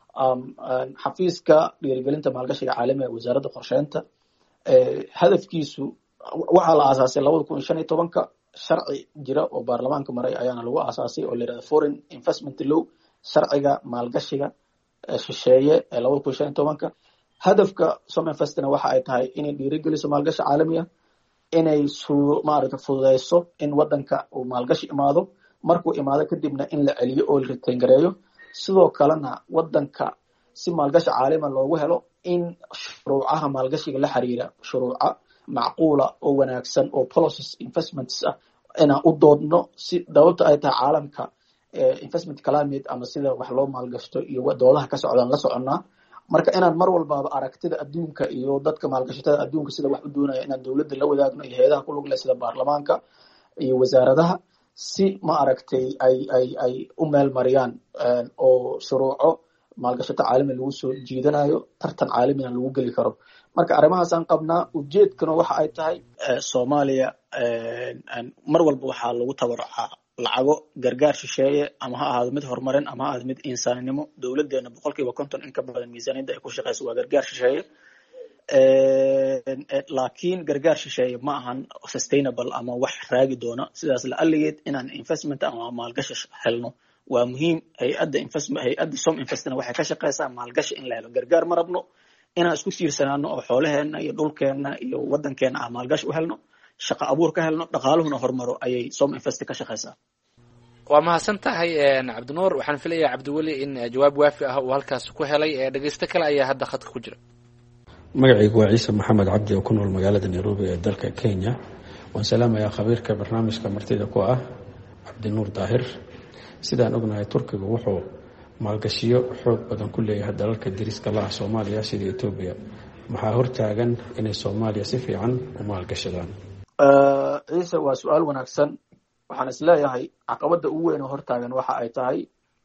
xafiiska dhiirigelinta maalgashiga caalamiga ee wasaaradda qorsheynta hadafkiisu waxaa la aasaasay 2015 sharci jira oo baarlamaanka maray ayaana lagu aasaasay oo la yiraahdo Foreign Investment Law sharciga maalgashiga shisheeye ee 2015. hadafka SOMINVESTna waxa ay tahay inay dhiirigeliso maalgashi caalami ah, inay fududeyso in wadanka uu maalgashi imaado, markuu imaado kadibna in la celiyo oo la retain gareeyo. sidoo kalena wadanka si maalgashi caalami loogu helo in shuruucaha maalgashiga la xiriira shuruuca macquula oo wanaagsan oo policies investments ah inaan u doodno si dawladda ay tahay caalamka investment climate ama sida wax loo maalgashto iyo doodaha ka socdaan la soconnaa. marka inaan mar walbaaba aragtida adduunka iyo dadka maalgashatada adduunka sida wax u doonaya inaan dowladda la wadaagno iyo hay'adaha ku lug leh sida baarlamaanka iyo wasaaradaha si ay u meel mariyaan oo shuruuco maalgashato caalami lagu soo jiidanayo tartan caalamina lagu geli karo. marka arrimahaasaan qabnaa. ujeedkuna waxa ay tahay Soomaaliya mar walba waxaa lagu tabarucaa lacago gargaar shisheeye ama ha ahaado mid horumarin ama ha ahaado mid insaaninimo. dowladeena 50% in ka badan miisaaniyadda ay ku shaqeyso waa gargaar shisheeye. laakiin gargaar shisheeye ma ahan sustainable ama wax raagi doona. sidaas la aligeed inaan investment ama maalgashi helno waa muhiim. hay-adda SOMINVESTna waxay ka shaqeysaa maalgashi in la helo. gargaar ma rabno inaan isku tiirsanaano oo xoolaheena iyo dhulkeena iyo wadankeena ah maalgashi u helno, shaqo abuur ka helno, dhaqaaluhuna horumaro ayay SOMINVEST ka shaqeysaa. waa mahadsan tahay cabdinuur. waxaan filayaa cabdiweli in jawaab waafi ah uu halkaas ku helay. dhegeysto kale ayaa hadda khadka ku jira. magacaygu waa ciise maxamed cabdi oo ku nool magaalada Nairobi ee dalka Kenya. waan salaamayaa khabiirka barnaamijka martida ku ah cabdinuur daahir. sidaan ognahay Turkiga wuxuu maalgashiyo xoog badan ku leeyahay dalalka deriska la ah Soomaaliya sida Ethiopia. maxaa hortaagan inay Soomaaliya si fiican u maalgashadaan? ciise waa su'aal wanaagsan. waxaan isleeyahay caqabada ugu weyn oo hortaagan waxa ay tahay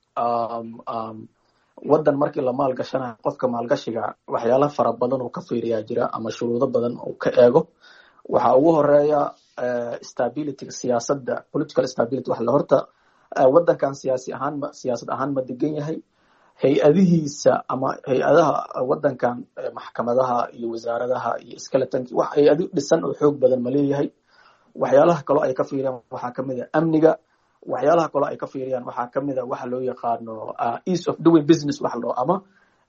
wadan markii la maalgashanayo qofka maalgashiga waxyaalo fara badan oo ka fiiriyaa jira ama shuruudo badan oo ka eego. waxa ugu horeeya stability siyaasadda political stability wax la horta waddankan siyaasad ahaan ma degan yahay, hay-adihiisa ama hay-adaha waddankan maxkamadaha iyo wasaaradaha iyo skeletonki wax hay-adi dhisan oo xoog badan ma leeyahay. waxyaalaha kaloo ay ka fiiriyaan waxaa kamid a amniga, waxyaalaha kaloo ay ka fiiriyaan waxaa kamid a waxa loo yaqaano ease of doing business wax loo ama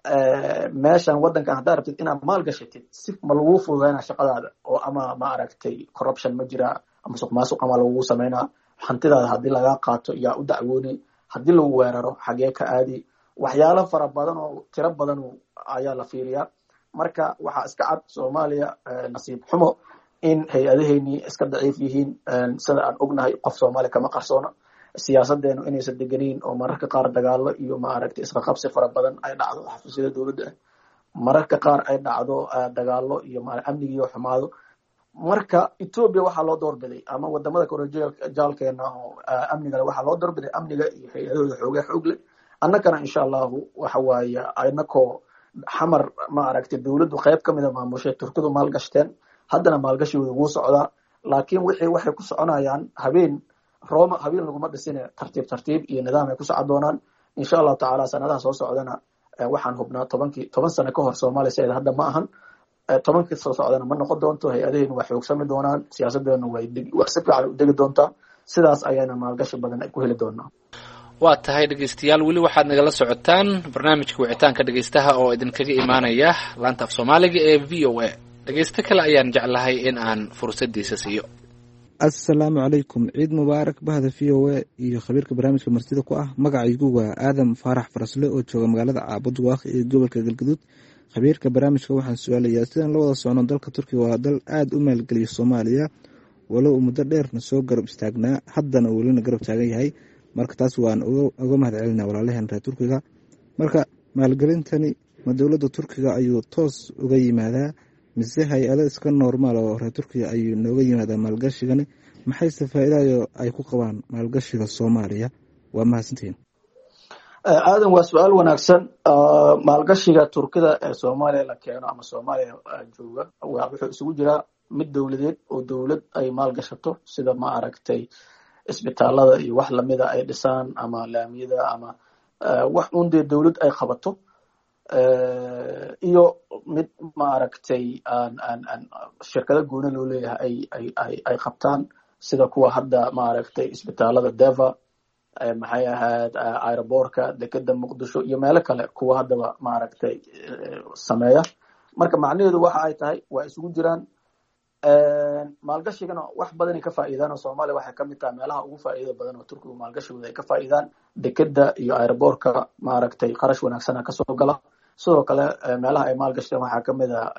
meeshan waddankan haddaa rabtid inaad maal gashatid si ma lagu fududeyna shaqadaada oo ama ma aragtay corruption ma jira ama suq maasuq ama lagu sameynaa, hantidaada haddii lagaa qaato yaa u dacwooni, haddii lagu weeraro xagee ka aadi, waxyaalo fara badan oo tiro badan ayaa la fiiriyaa. marka waxaa iska cad Soomaaliya nasiib xumo in hay-adaheennii iska daciif yihiin. sida aan ognahay qof Soomaali kama qarsoona siyaasadeenu inaysan deganiin oo mararka qaar dagaalo iyo maaragtay isqa qabsi fara badan ay dhacdo xafiisyada dowladda, mararka qaar ay dhacdo dagaalo iyo amnigiiyo xumaado. marka Ethiopia waxaa loo doorbiday ama wadamada korojaalkeena oo amniga waxaa loo doorbiday amniga iyo hay-adahooda xoog leh. annagana insha allahu waxa waaye aynakoo xamar maaragtay dowladdu qayb kamid a maamushay Turkidu maalgashteen, haddana maalgashigooda wuu socdaa, laakiin waxay ku soconayaan habeen laguma dhisine tartiib iyo nidaam ay ku socon doonaan insha allahu tacaala. sanadaha soo socdana waxaan hubnaa 10 sano ka hor Soomaaliya sideeda hadda ma ahan, 10 soo socdana ma noqon doonto. hay-adaheenu waa xoogsami doonaan, siyaasadeenu si fiican u degi doontaa, sidaas ayayna maalgashi badan ay ku heli doonaa. waa tahay dhegeystayaal, weli waxaad nagala socotaan barnaamijka wicitaanka dhegeystaha oo idinkaga imaanaya laanta af soomaaliga ee v o a. dhegeysto kale ayaan jeclahay in aan fursadiisa siiyo. assalaamu calaykum, ciid mubaarak bahda v o a iyo khabiirka barnaamijka martida ku ah. magacaygu waa aadam faarax farasle oo jooga magaalada caabudwaaq ee gobolka galgaduud. khabiirka barnaamijka waxaan su-aalayaa, sidaan la wada socno dalka Turkiga waa dal aada u maalgeliya Soomaaliya, walow uu muddo dheerna soo garab istaagnaa, haddana uu welina garab taagan yahay. marka taas waan uga mahad celinaa walaalaheen reer Turkiga. marka maalgelintani ma dowladda Turkiga ayuu toos uga yimaadaa mise hay-ado iska normaal oo reer Turkiga ayuu nooga yimaadaa maalgashigani? maxayse faa'iidayo ay ku qabaan maalgashiga Soomaaliya? waa mahadsantihiin. aadan waa su-aal wanaagsan. maalgashiga Turkida ee Soomaaliya la keeno ama Soomaaliya jooga wuxuu isugu jiraa mid dowladeed oo dowlad ay maalgashato sida ma aragtay isbitaalada iyo wax lamida ay dhisaan ama laamiyada ama wax undee dowlad ay qabato, iyo mid maaragtay shirkado gooni loo leeyahay ay qabtaan sida kuwa hadda maaragtay isbitaalada Deva, maxay ahayd aeroboortka dekeda Muqdisho iyo meelo kale kuwa haddaba maaragtay sameeya. marka macnaheedu waxa ay tahay waa isugu jiraan. maalgashigana wax badan ay ka faa'iidaan oo Soomaaliya waxay kamid tahay meelaha ugu faa'iidada badan oo Turkiga maalgashigooda ay ka faa'iidaan. dekeda iyo aeroboortka maaragtay qarash wanaagsan ka soo gala. sidoo kale meelaha ay maalgashteen waxaa kamid a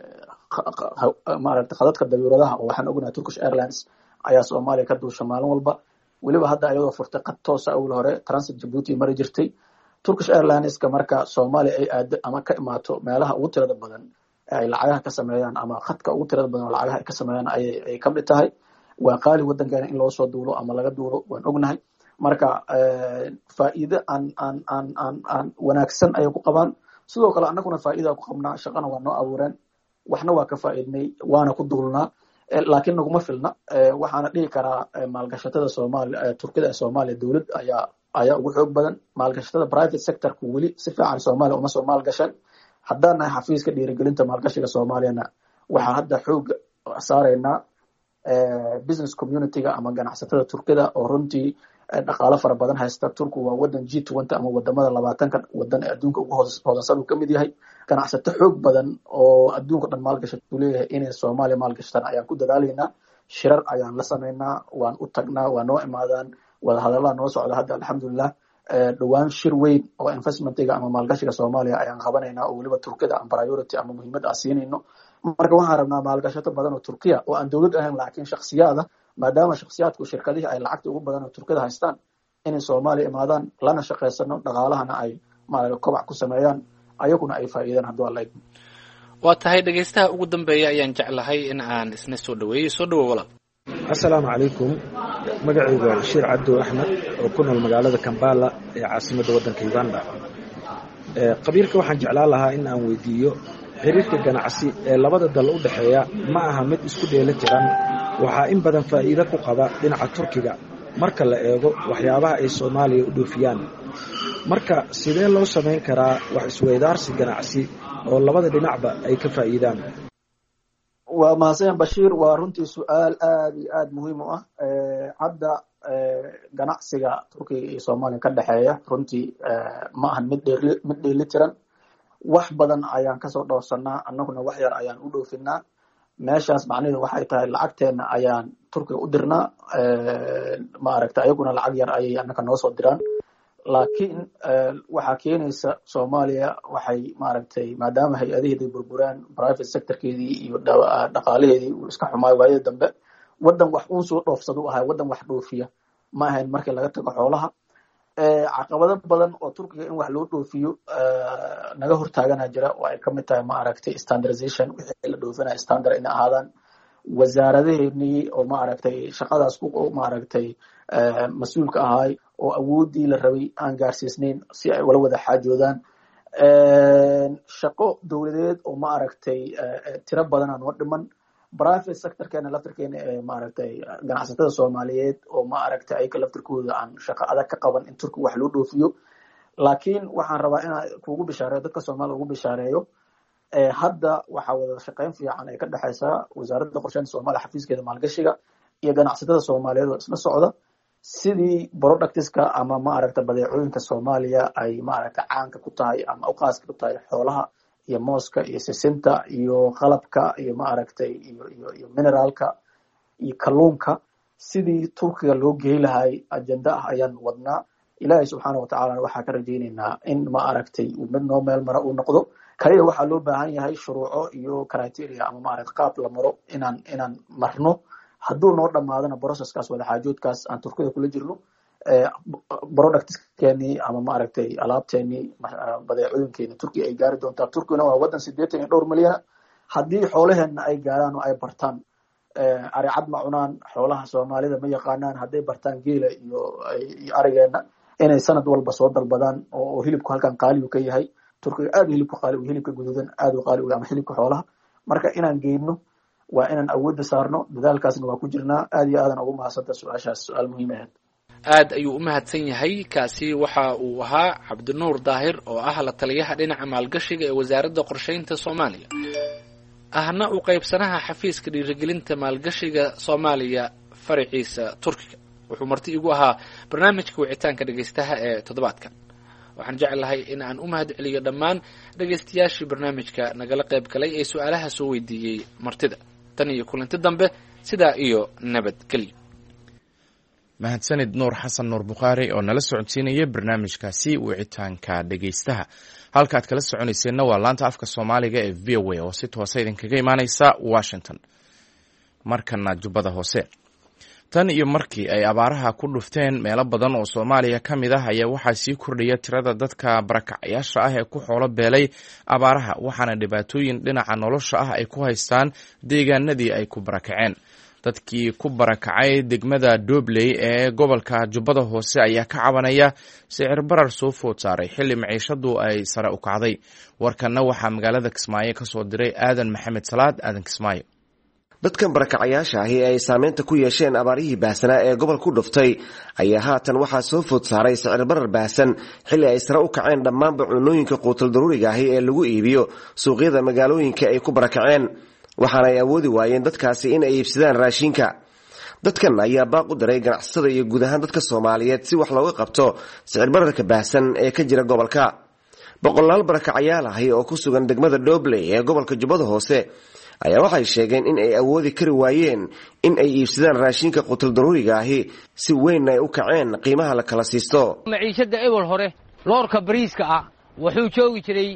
maaragtay khadadka dawladaha oo waxaan ognahay Turkish Airlines ayaa Soomaaliya ka duusha maalin walba, weliba hadda ayadoo furtay qad toosa awal hore transit Djibouti mari jirtay. Turkish Airlineska marka Soomaaliya ay aado ama ka imaato meelaha ugu tirada badan ay lacagaha ka sameeyaan ama khadka ugu tirada badan oo lacagaha ay ka sameeyaan ay ka mid tahay. waa qaali waddankeena in loo soo duulo ama laga duulo waan ognahay. marka faa'iido aan wanaagsan ayay ku qabaan. sidoo kale annaguna faa'iida ku qabnaa, shaqana waa noo abuureen, waxna waa ka faa'iidnay, waana ku duulnaa, laakiin naguma filna. waxaana dhihi karaa maalgashatada Turkida ee Soomaaliya dowlad ayaa ugu xoog badan. maalgashatada private sectorku weli si fiican Soomaaliya uma soo maalgashan. haddaan nahay xafiiska dhiirigelinta maalgashiga Soomaaliyana waxaa hadda xoog saaraynaa business community-ga ama ganacsatada Turkida oo runtii dhaqaalo fara badan haysta. Turku waa wadan G20 ama wadamada 20 wadan ee adduunka ugu hodansan uu kamid yahay. ganacsato xoog badan oo adduunka dhan maalgashat uu leeyahay inay Soomaaliya maalgashtaan ayaan ku dadaalaynaa. shirar ayaan la sameynaa, waan u tagnaa, waa noo imaadaan, wada hadallada noo socda hadda alxamdulillah. dhowaan shir weyn oo investmentiga ama maalgashiga Soomaaliya ayaan qabanaynaa oo weliba Turkida aan priority ama muhiimad aan siinayno. marka waxaan rabnaa maalgashato badan oo Turkiya oo aan dowlad ahayn laakiin shakhsiyaada, maadaama shakhsiyaadku shirkadihii ay lacagta ugu badan oo Turkida haystaan inay Soomaaliya imaadaan, lana shaqaysano, dhaqaalahana ay maaragtay kobac ku sameeyaan, ayaguna ay faa'iidaan hadduu alla idmo. waa tahay dhegeystaha ugu dambeeya ayaan jeclahay in aan isna soo dhaweeyo. soo dhawo walaal. assalaamu calaykum, magacaygu waa Bashiir Cabdo Axmed oo ku nool magaalada Kampala ee caasimadda waddanka Uganda. qabiilka waxaan jeclaan lahaa in aan weydiiyo, xiriirka ganacsi ee labada dal u dhexeeya ma aha mid isku dheelitiran. waxaa in badan faa'iido ku qaba dhinaca Turkiga marka la eego waxyaabaha ay Soomaaliya u dhoofiyaan. Marka sidee loo samayn karaa wax isweydaarsi ganacsi oo labada dhinacba ay ka faa'iidaan? waa mahadsan Bashiir, waa runtii su'aal aad iyo aad muhiim u ah. Hadda ganacsiga Turkiga iyo Soomaaliya ka dhaxeeya runtii ma ahan mid dheelitiran. Wax badan ayaan kasoo dhoofsanaa, annaguna wax yar ayaan u dhoofinaa. Meeshaas macnaheedu waxay tahay lacagteena ayaan Turkiga u dirnaa, maaragtay ayaguna lacag yar ayay annaka noo soo diraan. Laakiin waxaa keenaysa Soomaaliya waxay maaragtay maadaama hay-adaheedii burburaan, private sectorkeedii iyo dhaqaalaheedii uu iska xumaayo waayada dambe, waddan wax uu soo dhoofsado u ahay, waddan wax dhoofiya ma ahayn markii laga tago xoolaha. Caqabado badan oo Turkiga in wax loo dhoofiyo naga hortaagana jira, oo ay ka mid tahay maaragtay standardization, wixii la dhoofinaya standard inay ahaadaan. Wasaaradaheennii oo maaragtay shaqadaas ku maaragtay mas-uulka ahay oo awoodii la rabay aan gaarsiisnayn si ay wala wada xaajoodaan. Shaqo dowladeed oo maaragtay tiro badan aan noo dhiman. Private sectorkeena laftirkeena ee maaragtay ganacsatada Soomaaliyeed oo maaragtay ay ka laftirkooda aan shaqo adag ka qaban in Turkiga wax loo dhoofiyo. Laakiin waxaan rabaa inaan kuugu bishaareeyo, dadka Soomaaliya ugu bishaareeyo, hadda waxaa wada shaqayn fiican ay ka dhaxaysaa wasaaradda qorsheynta Soomaaliya xafiiskeeda maalgashiga iyo ganacsatada Soomaaliyeed oo isla socda sidii productiska ama maaragtay badeecooyinka Soomaaliya ay maaragtay caanka ku tahay ama u qaaska ku tahay xoolaha iyo mooska iyo sisinta iyo qalabka iyo maaragtay iyo mineraalka iyo kalluunka sidii Turkiga loo geey lahay ajenda ah ayaan wadnaa. Ilaahay subxaanahu watacaala waxaa ka rajaynaynaa in maaragtay uu mid noo meel mara uu noqdo. Kaliya waxaa loo baahan yahay shuruuco iyo criteria ama maaragtay qaab la maro inaan marno. Hadduu noo dhamaadana processkaas wada xaajoodkaas aan Turkiga kula jirno, productkeenii ama maaragtay alaabteenii badeecooyinkeena Turkiga ay gaari doontaa. Turkiguna waa waddan 82 milyan. Haddii xoolaheena ay gaaraan oo ay bartaan ari cad ma cunaan, xoolaha Soomaalida ma yaqaanaan, hadday bartaan geela iyo arigeena inay sanad walba soo dalbadaan oo hilibku halkan qaali uu ka yahay. Turkiga aad hilibka qaali uu, hilibka guduudan aad u qaali uu ama hilibka xoolaha. Marka inaan geeyno waa inaan awoodda saarno, dadaalkaasna waa ku jirnaa. Aad iyo aadan ugu mahadsantahay su'aashaas, su'aal muhiim ah. aad ayuu u mahadsan yahay. kaasi waxa uu ahaa Cabdinuur Daahir oo ah la taliyaha dhinaca maalgashiga ee wasaaradda qorsheynta Soomaaliya, ahna u qaybsanaha xafiiska dhiirigelinta maalgashiga Soomaaliya faraciisa Turkiga. wuxuu marti igu ahaa barnaamijka wicitaanka dhageystaha ee toddobaadkan. waxaan jeclahay in aan u mahad celiyo dhammaan dhageystayaashii barnaamijka nagala qayb galay ee su'aalaha soo weydiiyey martida. tan iyo kulanti dambe, sidaa iyo nabadgelyo. mahadsanid Nuur Xasan Nuur Bukhaari oo nala socodsiinaya barnaamijkaasi wicitaanka dhageystaha. halkaad kala soconayseenna waa laanta afka Soomaaliga ee VOA oo si toosa idinkaga imaaneysa Washington. markana Jubbada Hoose. tan iyo markii ay abaaraha ku dhufteen meelo badan oo Soomaaliya ka mid ah ayaa waxaa sii kordhaya tirada dadka barakacayaasha ah ee ku xoolo beelay abaaraha, waxaana dhibaatooyin dhinaca nolosha ah ay ku haystaan deegaanadii ay ku barakaceen. dadkii ku barakacay degmada Doobley ee gobolka Jubbada Hoose ayaa ka cabanaya sicir barar soo food saaray xilli maciishadu ay sare u kacday. warkanna waxaa magaalada Kismaayo ka soo diray Aadan Maxamed Salaad. Aadan Kismaayo. dadkan barakacayaasha ahi ay saameynta ku yeesheen abaarihii baahsanaa ee gobolka ku dhuftay ayaa haatan waxaa soo food saaray sicir barar baahsan xilli ay sare u kaceen dhammaanba cunooyinka quutal daruuriga ahi ee lagu iibiyo suuqyada magaalooyinka ay ku barakaceen, waxaana ay awoodi waayeen dadkaasi in ay iibsadaan raashinka. dadkan ayaa baaq u diray ganacsatada iyo guud ahaan dadka Soomaaliyeed si wax looga qabto sicir bararka baahsan ee ka jira gobolka. boqolaal barakacayaal ahi oo ku sugan degmada Doobley ee gobolka Jubbada Hoose ayaa waxay sheegeen in ay awoodi kari waayeen in ay iibsadaan raashinka quutal daruuriga ahi si weyn ay u kaceen qiimaha la kala siisto. maciishada ewel hore loorka bariiska ah wuxuu joogi jiray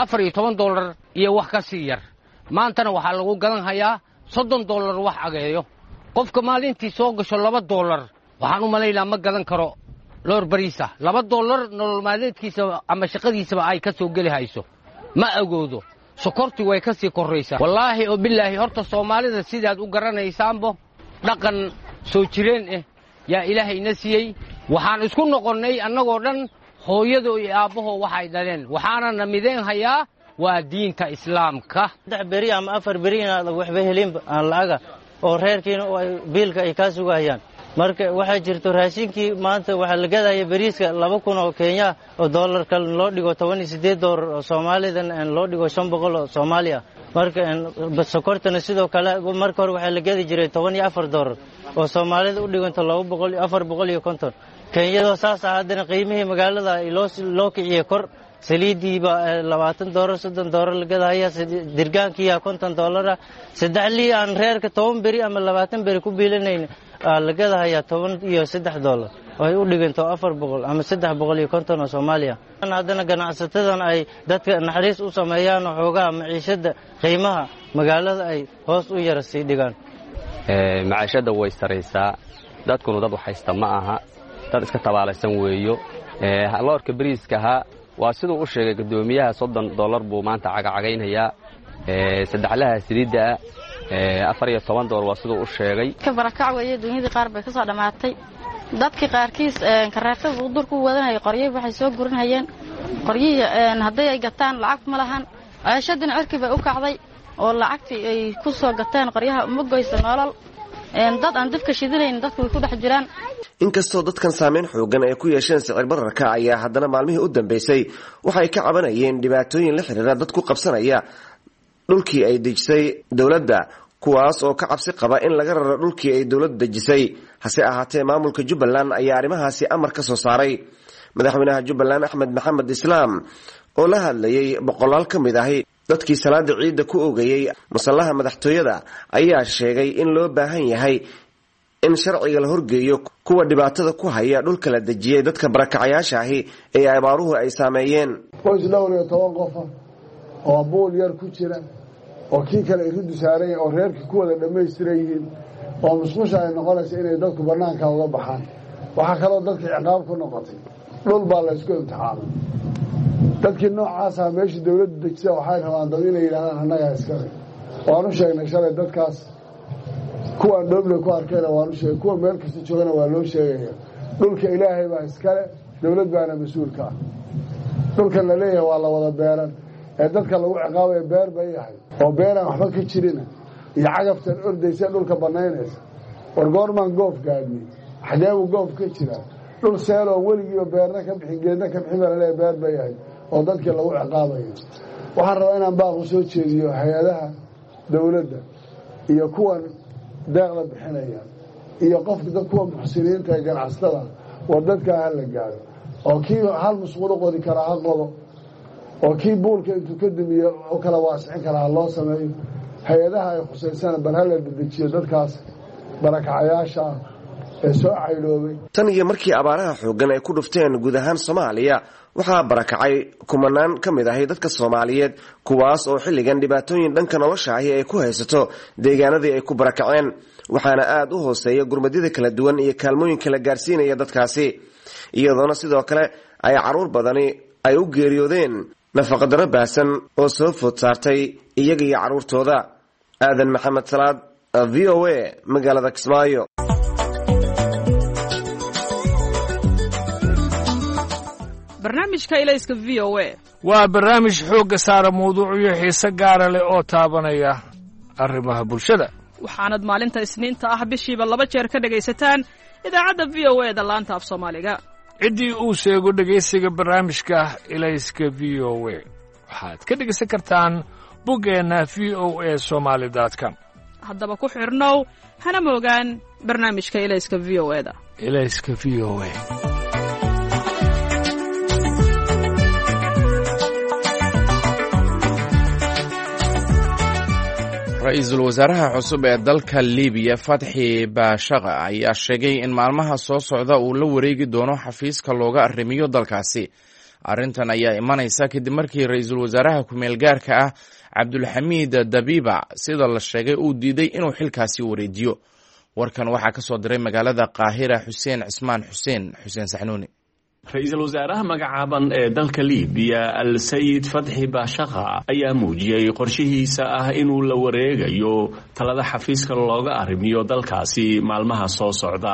$14 iyo wax ka sii yar. maantana waxaa lagu gadan hayaa $30 wax ageeyo. qofka maalintii soo gasho $2 waxaan u malaynaa ma gadan karo loor bariisa. $2 nolol maalmeedkiisa ama shaqadiisaba ay ka soo geli hayso ma agoodo. sokorti way ka sii koraysaa. wallaahi oo billaahi horta Soomaalida sidaad u garanaysaanbo dhaqan soo jireen yaa ilaahayna siiyey. waxaan isku noqonnay annagoo dhan hooyado iyo aabbaho waxay dhaleen, waxaana namideen hayaa waa diinta islaamka. 3 beri ama 4 beri inaad waxba helin aan laaga oo reerkiina oo biilka ay ka sugayaan marka waxaa jirto raashinkii maanta waxaa la gadaya bariiska 2,000 oo Kenya oo dollarka loo dhigo $28 oo Soomaalidan loo dhigo 500 oo Soomaaliya marka sokortana sidoo kale marka hore waxaa la gadi jiray $14 oo Soomaalida u dhiganto 450 Kenyada saas haddana qiimihii magaalada loo kiciyay kor saliidiiba $20 $30 la gadaya dirgaankii $50 sadexlii aan reerka 10 beri ama 20 beri ku biilanayna la gadaya $13 ay u dhiganto 400 ama 350 oo Soomaaliya haddana ganacsatadan ay dadka naxariis u sameeyaan xoogaa maciishada qiimaha magaalada ay hoos u yara sii dhigaan maciishada way sareysaa dadkuna dad waxaysta ma aha dad iska tabaalaysan weeyo loorka bariiska waa sidoo u sheegay gudoomiyaha $30 buu maanta cagacagaynayaa saddexlaha saliida $14 waa sidoo u sheegay ka barakac weeye dunida qaar bay ka soo dhamaatay dadkii qaarkiis kareefada uu durku wadanay qoryo waxay soo gurinayeen qoryihi haday ay gataan lacag ma lahan aashadina cirki bay u kacday oo lacagtii ay ku soo gateen qoryaha uma goyso nolol dad aan dibka shidinayn dadku way ku dhex jiraan inkastoo dadkan saameyn xoogan ay ku yeesheen sicir bararka ayaa haddana maalmihii u dambeysay waxay ka cabanayeen dhibaatooyin la xiriira dad ku qabsanaya dhulkii ay dejisay dowladda kuwaas oo ka cabsi qaba in laga raro dhulkii ay dowladda dejisay hase ahaatee maamulka Jubbaland ayaa arrimahaasi amar ka soo saaray madaxweynaha Jubbaland Axmed Maxamed Islaam oo la hadlayay boqolaal ka mid ahi dadkii salaada ciidda ku oogayay musallaha madaxtooyada ayaa sheegay in loo baahan yahay in sharciga la horgeeyo kuwa dhibaatada ku haya dhulka la dejiyay dadka barakacayaasha ahi ee abaaruhu ay saameeyeen qoys dhowr iyo 10 qof oo bool yar ku jira oo kii kale iridu saaray oo reerkii ku wada dhameystiran yihiin oo musqusha ay noqonaysa inay dadku banaanka uga baxaan waxa kale oo dadka ciqaab ku noqotay dhul baa la isku imtixaamay dadkii noocaas ah meeshii dawladdu dejisay waxay rabaan dad inay yiraahdaan annaga iska leh waanu sheegnay shalay dadkaas kuwa dowladda ku arkayna waanu sheegay kuwa meel kasta joogana waa loo sheegaya dhulka ilaahay baa iska leh dawlad baana mas'uulka ah dhulka la leeyahay waa la wada beeran ee dadka lagu ciqaabay beer bay yahay oo beeran waxba ka jirin iyo cagaftan ordaysa dhulka banaynaysa war goormaan goof gaadni xageebu goof ka jira dhul seelo weligiiba beerna ka bixin geedna ka bixin la beer bay yahay oo dadka lagu ciqaabayo waxaan rabaa inaan baaq u soo jeediyo hay'adaha dawladda iyo kuwan deeqda bixinaya iyo qofka dad kuwa muxsiniinta ee ganacsatada waa dadka la gaaro oo kii hal musquul qodi kara qodo oo kii buulka intuu ka dimiyo oo kala waasicin kara loo sameeyo hay'adaha ay khusaysan bal hal dedejiyo dadkaas barakacayaasha ee soo cayloobay tan iyo markii abaaraha xoogan ay ku dhufteen guud ahaan Soomaaliya waxaa barakacay kumanaan ka mid ah dadka Soomaaliyeed kuwaas oo xilligan dhibaatooyin dhanka nolosha ah ay ku haysato deegaanadii ay ku barakaceen waxaana aad u hooseeya gurmadida kala duwan iyo kaalmooyinka la gaarsiinaya dadkaasi iyadoona sidoo kale ay caruur badani ay u geeriyoodeen nafaqa darro baahsan oo soo food saartay iyaga iyo caruurtooda aadan maxamed salaad VOA magaalada Kismaayo barnaamijka ilayska VOA waa barnaamij xoogga saara mawduucyo xiise gaara leh oo taabanaya arrimaha bulshada waxaanad maalinta isniinta ah bishiiba 2 jeer ka dhagaysataan idaacadda VOA da laanta af Soomaaliga ciddii uu sheego dhagaysiga barnaamijka ilayska VOA waxaad ka dhagaysan kartaan boggeena voasomali.com haddaba ku xirnow hana moogaan barnaamijka ilayska VOA da ilayska VOA ra-iisul wasaaraha cusub ee dalka Liibiya Fatxi Baashaqa ayaa sheegay in maalmaha soo socda uu la wareegi doono xafiiska looga arrimiyo dalkaasi arrintan ayaa imanaysa kadib markii ra-iisul wasaaraha ku-meel gaarka ah Cabdulxamiid Dabiiba sida la sheegay uu diiday inuu xilkaasi wareejiyo warkan waxaa ka soo diray magaalada Qaahira Xuseen Cismaan Xuseen Saxnuuni ra-iisul wasaaraha magacaaban ee dalka Liibiya Al-Sayid Fatxi Baashaqa ayaa muujiyay qorshihiisa ah inuu la wareegayo talada xafiiska looga arrimiyo dalkaasi maalmaha soo socda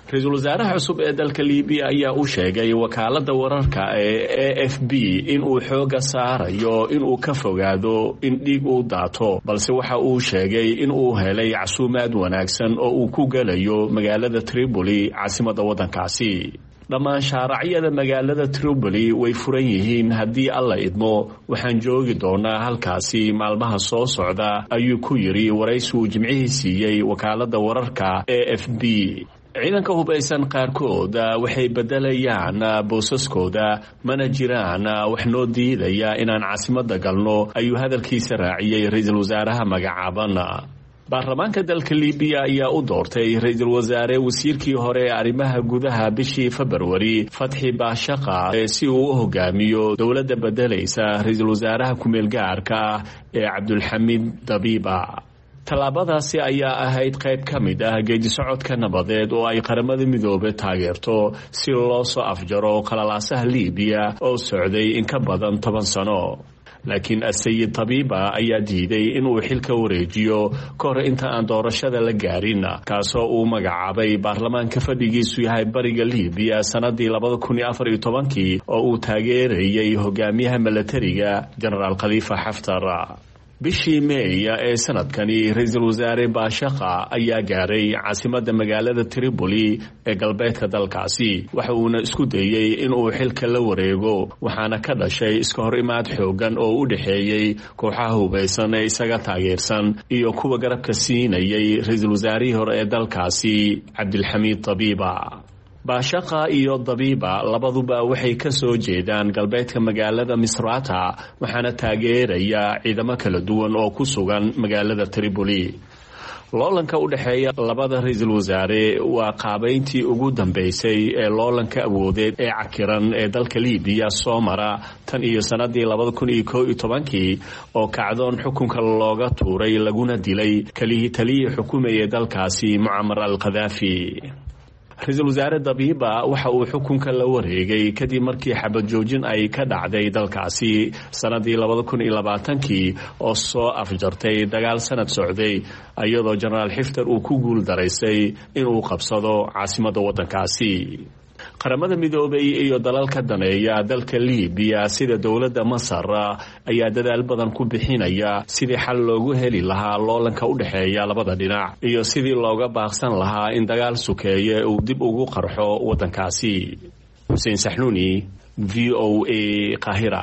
ra-iisul wasaaraha cusub ee dalka libiya ayaa u sheegay wakaaladda wararka ee AFP inuu xooga saarayo inuu ka fogaado in dhiig uu daato balse waxa uu sheegay inuu helay casuumaad wanaagsan oo uu ku galayo magaalada Tripoli caasimadda waddankaasi dhammaan shaaracyada magaalada Tripoli way furan yihiin haddii alla idmo waxaan joogi doonaa halkaasi maalmaha soo socda ayuu ku yiri waraysi uu jimcihii siiyey wakaaladda wararka AFP ciidanka hubaysan qaarkood waxay bedelayaan boosaskooda mana jiraan wax noo diidaya inaan caasimadda galno ayuu hadalkiisa raaciyey ra-iisul wasaaraha magacaaban baarlamaanka dalka libiya ayaa u doortay ra-iisul wasaare wasiirkii hore ee arrimaha gudaha bishii Februari Fathi Bashaqa si uu u hogaamiyo dowladda bedelaysa ra-iisul wasaaraha ku-meel gaarka ee Cabdulxamiid Dabiba tallaabadaasi ayaa ahayd qayb ka mid ah geedi socodka nabadeed oo ay qaramada midoobay taageerto si loo soo afjaro qalalaasaha Liibiya oo socday in ka badan 10 sano laakiin Sayid Tabiba ayaa diiday inuu xilka wareejiyo kahor inta aan doorashada la gaarin kaasoo uu magacaabay baarlamaanka fadhigiisu yahay bariga Liibiya sanadii 2014 oo uu taageerayay hogaamiyaha militariga Generaal Khalifa Haftar bishii May ee sanadkani ra-iisul wasaare Bashaqa ayaa gaaray caasimadda magaalada Tripoli ee galbeedka dalkaasi waxa uuna isku dayay inuu xilka la wareego waxaana ka dhashay iska hor imaad xoogan oo u dhaxeeyay kooxaha hubaysan ee isaga taageersan iyo kuwa garabka siinayay ra-iisul wasaarihii hore ee dalkaasi Cabdulxamiid Dabiba Bashaqa iyo Dabiba labaduba waxay ka soo jeedaan galbeedka magaalada Misrata waxaana taageeraya ciidamo kala duwan oo ku sugan magaalada Tripoli loolanka u dhaxeeya labada ra-iisul wasaare waa qaabayntii ugu dambeysay ee loolanka awoodeed ee cakiran ee dalka Liibiya soo mara tan iyo sanadii 2011 oo kacdoon xukunka looga tuuray laguna dilay kalihii taliyii xukumayay dalkaasi Muammar al-Qaddafi ra-iisul wasaare Dabiba waxa uu xukunka la wareegay kadib markii xabad joojin ay ka dhacday dalkaasi sanadii 2020 oo soo afjartay dagaal sanad socday iyadoo Generaal Haftar uu ku guul daraysay inuu qabsado caasimadda waddankaasi qaramada midoobay iyo dalalka daneeya dalka Liibiya sida dowladda Masar ayaa dadaal badan ku bixinaya sidii xal loogu heli lahaa loolanka u dhaxeeya labada dhinac iyo sidii looga baaqsan lahaa in dagaal sukeeye uu dib ugu qarxo waddankaasi Hussein Saxnuuni VOA Qahira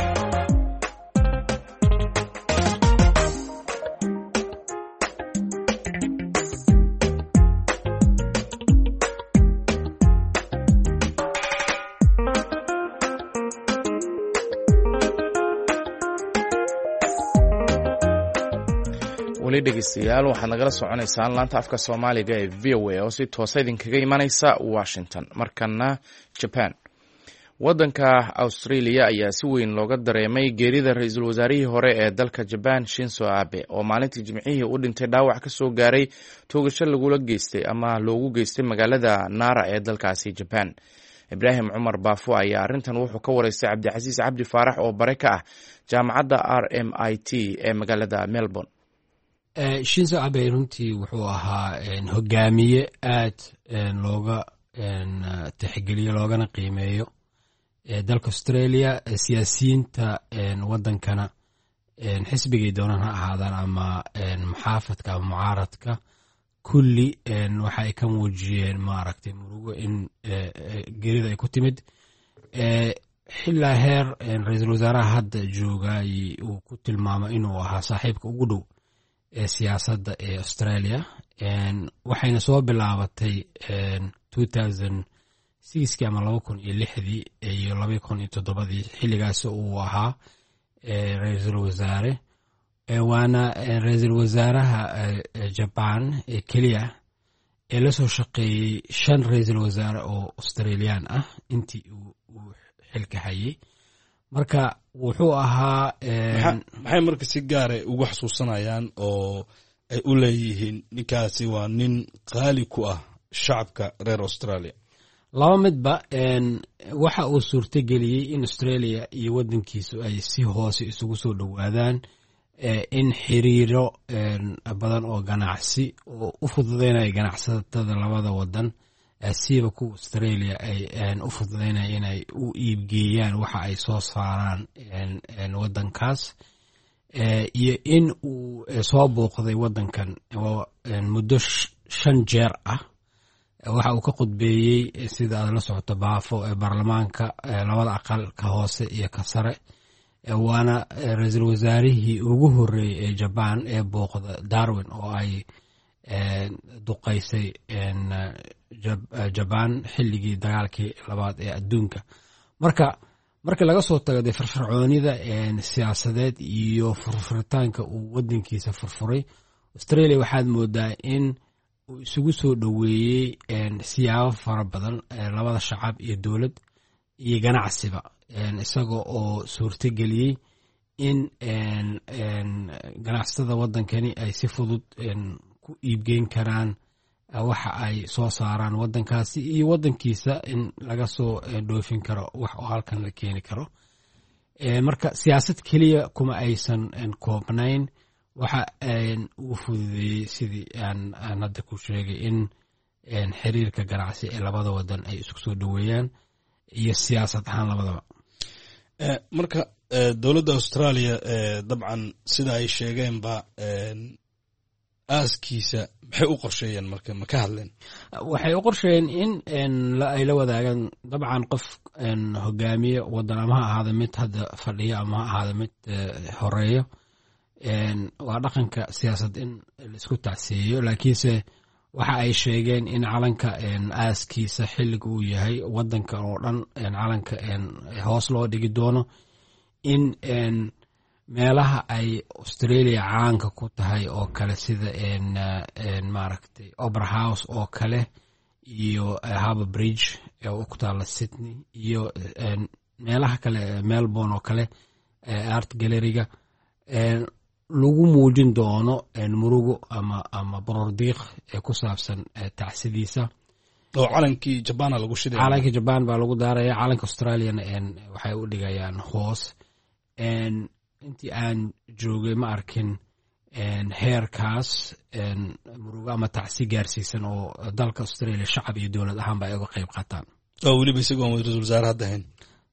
dhegeystayaal waxaad nagala soconaysaan laanta afka Soomaaliga ee VOA oo si toos idinkaga imanaysa Washington markana Japan waddanka Australia ayaa si weyn looga dareemay geerida ra-iisul wasaarihii hore ee dalka Japan Shinzo Abe oo maalintii Jimcihii u dhintay dhaawac ka soo gaaray toogasho lagula geystay ama loogu geystay magaalada Nara ee dalkaasi Japan Ibrahim Cumar Baafo ayaa arrintan wuxuu ka wareystay Cabdicasiis Cabdi Faarax oo bare ka ah jaamacadda RMIT ee magaalada Melbourne Shinzo Abe runtii wuxuu ahaa hogaamiye aad looga tixgeliyo loogana qiimeeyo dalka Australia siyaasiyiinta wadankana xisbigay doonaan ha ahaadaan ama muxaafadka ama mucaaradka kulli waxa ay ka muujiyeen maaragtay murugo in geerida ay ku timid xilaa heer ra-iisul wasaaraha hadda jooga uu ku tilmaamay inuu ahaa saaxiibka ugu dhow ee siyaasadda ee Australia waxayna soo bilaabatay 2006 ama 2006 iyo 2007 xilligaas uu ahaa ra-iisul wasaare waana ra-iisul wasaaraha Japan ee keliya ee la soo shaqeeyey 5 ra-iisul wasaare oo Australian ah intii uu xilka hayay marka wuxuu ahaa maxay marka si gaar ah ugu xasuusanayaan oo ay u leeyihiin ninkaasi waa nin qaali ku ah shacabka reer Australia laba midba waxa uu suurtageliyey in Australia iyo wadankiisu ay si hoose isugu soo dhowaadaan in xiriiro badan oo ganacsi oo u fududeynaya ganacsatada labada wadan siiba kuwa Australia ay u fududeynaya inay u iibgeeyaan waxa ay soo saaraan waddankaas iyo in uu soo booqday waddankan muddo 5 jeer ah. waxa uu ka qudbeeyey sida aad la socoto baafo ee baarlamaanka labada aqal ka hoose iyo ka sare waana ra'iisul wasaarihii ugu horeeyay ee Japan ee booqda Darwin oo ay duqaysay Japan xilligii dagaalkii labaad ee adduunka. marka laga soo tago de firfircoonida siyaasadeed iyo furfuritaanka uu waddankiisa furfuray, Australia waxaad moodaa in uu isugu soo dhoweeyey siyaabo fara badan labada shacab iyo dowlad iyo ganacsiba, isaga oo suurtageliyey in ganacsatada waddankani ay si fudud ku iibgeyn karaan waxa ay soo saaraan waddankaasi iyo waddankiisa in laga soo dhoofin karo wax oo halkan la keeni karo. marka siyaasad keliya kuma aysan koobnayn, waxa uu fududeeyey sidii aan hadda ku sheegay in xiriirka ganacsi ee labada waddan ay isku soo dhoweeyaan iyo siyaasad ahaan labadaba. marka dowladda Australia dabcan sida ay sheegeenba aaskiisa maxay u qorsheeyeen marka ma ka hadleen? waxay u qorsheeyeen in ay la wadaagaan dabcan qof hogaamiye waddan ama ha ahaada mid hadda fadhiya ama ha ahaada mid horeeyo. waa dhaqanka siyaasad in la isku tacsiyeeyo, laakiinse waxa ay sheegeen in calanka aaskiisa xilliga uu yahay waddanka oo dhan calanka hoos loo dhigi doono, in meelaha ay Australia caanka ku tahay oo kale sida maaragtay Opera House oo kale iyo Harbour Bridge oo ku taala Sydney iyo meelaha kale Melbourne oo kale Art Gallery-ga lagu muujin doono murugo ama borordiiq ku saabsan tacsidiisa. oo calankii Japan lagu shiday, calankii Japan baa lagu daaraya, calanka Australiana waxay u dhigayaan hoos. intii aan joogay ma arkin heerkaas murugo ama tacsi gaarsiisan oo dalka Australia shacab iyo dowlad ahaanba ay uga qayb qaataan, oo weliba isagoo ra'iisul wasaare hadda hayn.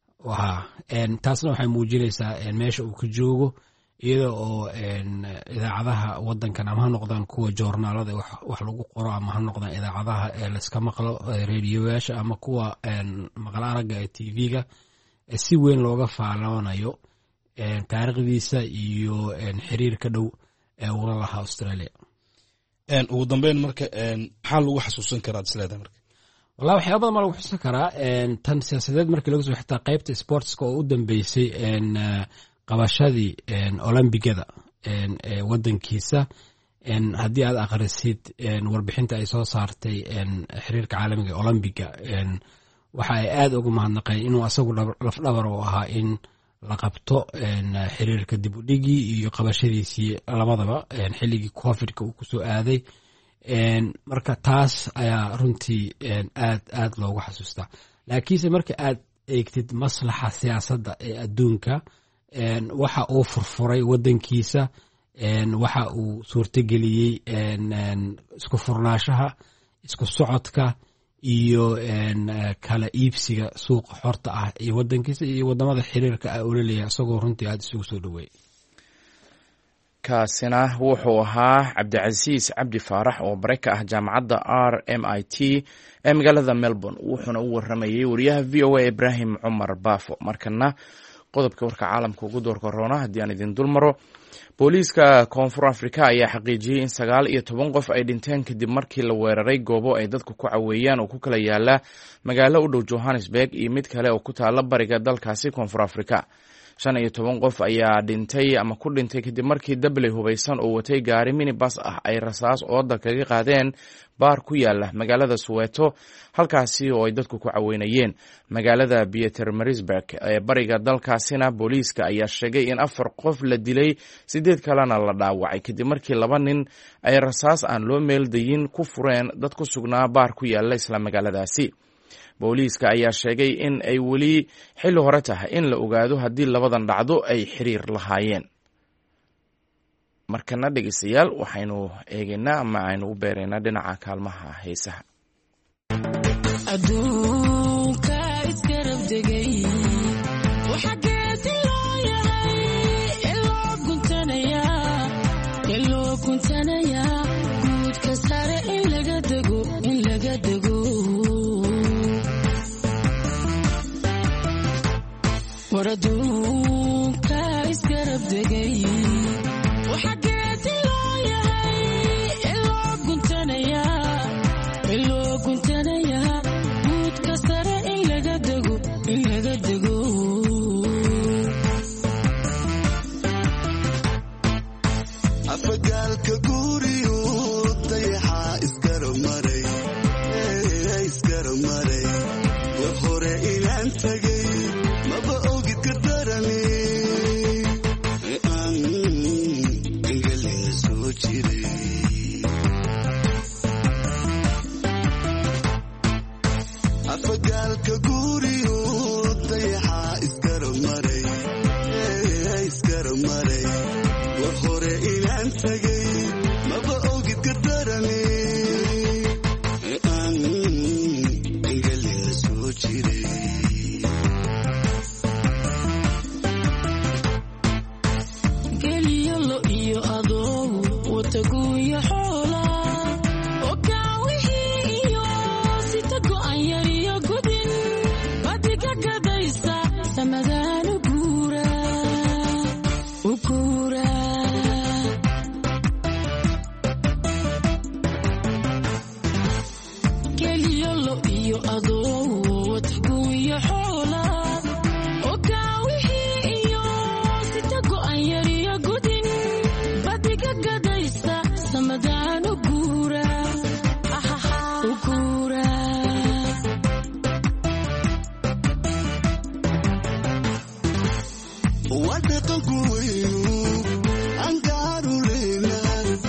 taasna waxay muujinaysaa meesha uu ka joogo, iyada oo idaacadaha waddankan ama ha noqdaan kuwa joornaalada wax lagu qoro ama ha noqdaan idaacadaha layska maqlo reediyoyaasha ama kuwa maqal aragga ee TV-ga si weyn looga faaloonayo taariikhdiisa iyo xiriirka dhow ee uu la lahaa Australia. ugu dambeyn marka maxaa lagu xasuusan karaa isleedahay marka? wallahi waxyaabo badan ma lagu xasuusan karaa. tan siyaasadeed markii laga soo xitaa qaybta sportska oo u dambeysay qabashadii Olombigada ee waddankiisa. haddii aad akhrisid warbixinta ay soo saartay xiriirka caalamiga ee Olombiga, waxa ay aad uga mahadnaqeen inuu asagu lafdhabar u ahaa in la qabto xiriirka dib u dhigii iyo qabashadiisii labadaba xilligii COVID-ka uu kusoo aaday. marka taas ayaa runtii aad loogu xasuustaa. laakiinse marka aad eegtid maslaxa siyaasadda ee adduunka, waxa uu furfuray waddankiisa, waxa uu suurtageliyey isku furnaanshaha, isku socodka iyo kala iibsiga suuqa xorta ah iyo waddankiisa iyo wadamada xiriirka ah uu leeyahay, isagoo runtii aad isugu soo dhoweeyey. kaasina wuxuu ahaa Cabdicasiis Cabdi Faarax oo bare ka ah jaamacadda RMIT ee magaalada Melbourne, wuxuuna u waramayay wariyaha VOA Ibrahim Cumar Baafo. markana qodobka warka caalamka ugu doorka roona haddii aan idin dulmaro. booliiska koonfur Afrika ayaa xaqiijiyey in 19 qof ay dhinteen kadib markii la weeraray goobo ay dadku ku caweeyaan oo ku kala yaala magaalo u dhow Johannesburg iyo mid kale oo ku taala bariga dalkaasi koonfur Afrika. 15 qof ayaa dhintay ama ku dhintay kadib markii dabley hubaysan oo watay gaari minibus ah ay rasaas ooda kaga qaadeen baar ku yaala magaalada Soweto, halkaasi oo ay dadku ku caweynayeen. magaalada Pietermaritzburg ee bariga dalkaasina booliiska ayaa sheegay in 4 qof la dilay, 8 kalena la dhaawacay kadib markii 2 nin ay rasaas aan loo meeldayin ku fureen dad ku sugnaa baar ku yaala isla magaaladaasi. booliiska ayaa sheegay in ay weli xilli hore tahay in la ogaado haddii labadan dhacdo ay xiriir lahaayeen. markana dhegeystayaal waxaynu eegaynaa ama aynu u beeraynaa dhinaca kaalmaha heesaha. adduunka iskarab degay waxageedi loo yahay iloo guntanayaa guudka sare in laga dego war adduunka iskarab degay waxageedi loo yahay iloo guntanayaa guudka sare in laga dego afagaalka guriyo dayaxa isgarab maray war hore inaan tagay maba ogid ka darani engelina soo jiray afagaalka guriyo dayaxa isgarab maray war hore inaan tagay maba ogid ka darani engelina soo jiray geliyalo iyo adoo wataguuya xoola oo gaawihii iyo sita go'an yar iyo gudin badiga gadaysa samadaan u guura geliyalo iyo adoo wataguuya xoola oo gaawihii iyo sita go'an yar iyo gudin badiga gadaysa samadaan u guura waa dhaqanku weynu angaaruleyna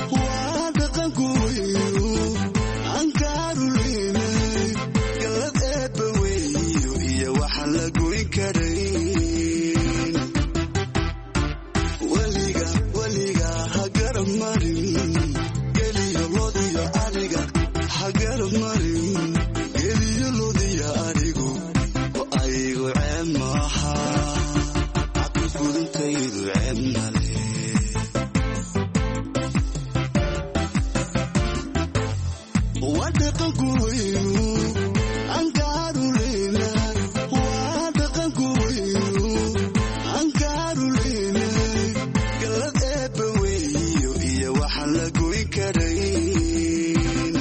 galad eebba weeyo iyo waxaan la goyn karayn weliga ha garab marin geliyo lodiyo ariga ha garab marin geliyo lodiyo arigu oo aygu ceeb maaha gudintaydu ceeb male waa dhaqanku weynu angaaruleyna galad eebba weeyo iyo waxaan la goyn karayn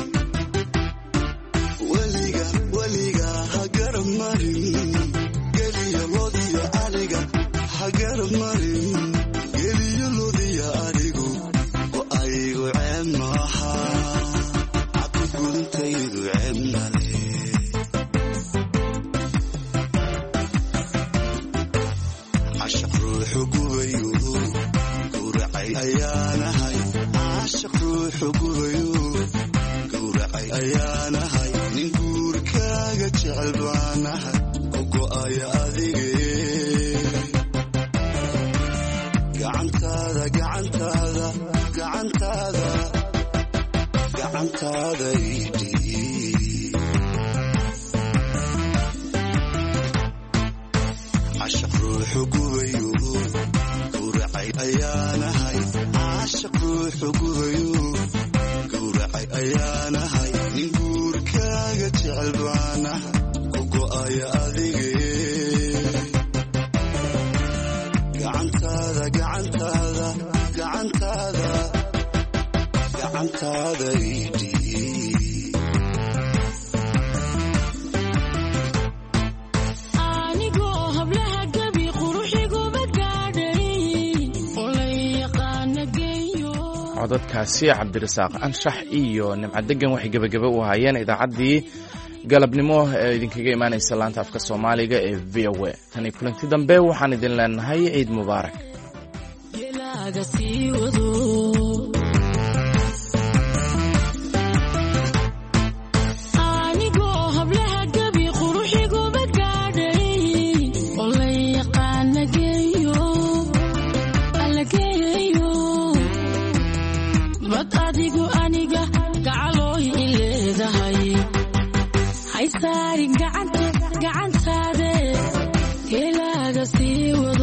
weliga ha garab marin geliyo lodiyo ariga ha garab marin geliyo lodiyo arigu oo aygu ceeb maaha gudintaydu ceeb male cashaq ruuxu gubayo gowracay ayaanahay cashaq ruuxu gubayo gowracay ayaanahay nin guurkaaga jecel baanahay oo go'aya adige gacantaada idhiib cashaq ruuxu gubayo gowracay ayaanahay cashaq ruuxu gubayo gowracay ayaanahay nin guurkaaga jecel baanahay ku go'aya adige gacantaada idhiib anigoo hablaha gabi quruxiguba gaadhay oo la yaqaana geeyo codadkaasi cabdirasaaq anshax iyo nimcadegan waxay gebagaba u ahaayeen idaacaddii galabnimo ee idinkaga imaanaysa laanta afka soomaaliga ee VOA tani kulanti dambe waxaan idin leenahay ciid mubaarak anigoo hablaha gabi quruxiguba gaadhay oo la yaqaana geeyo bad adigu aniga gacalooy i leedahay haysaar sii wado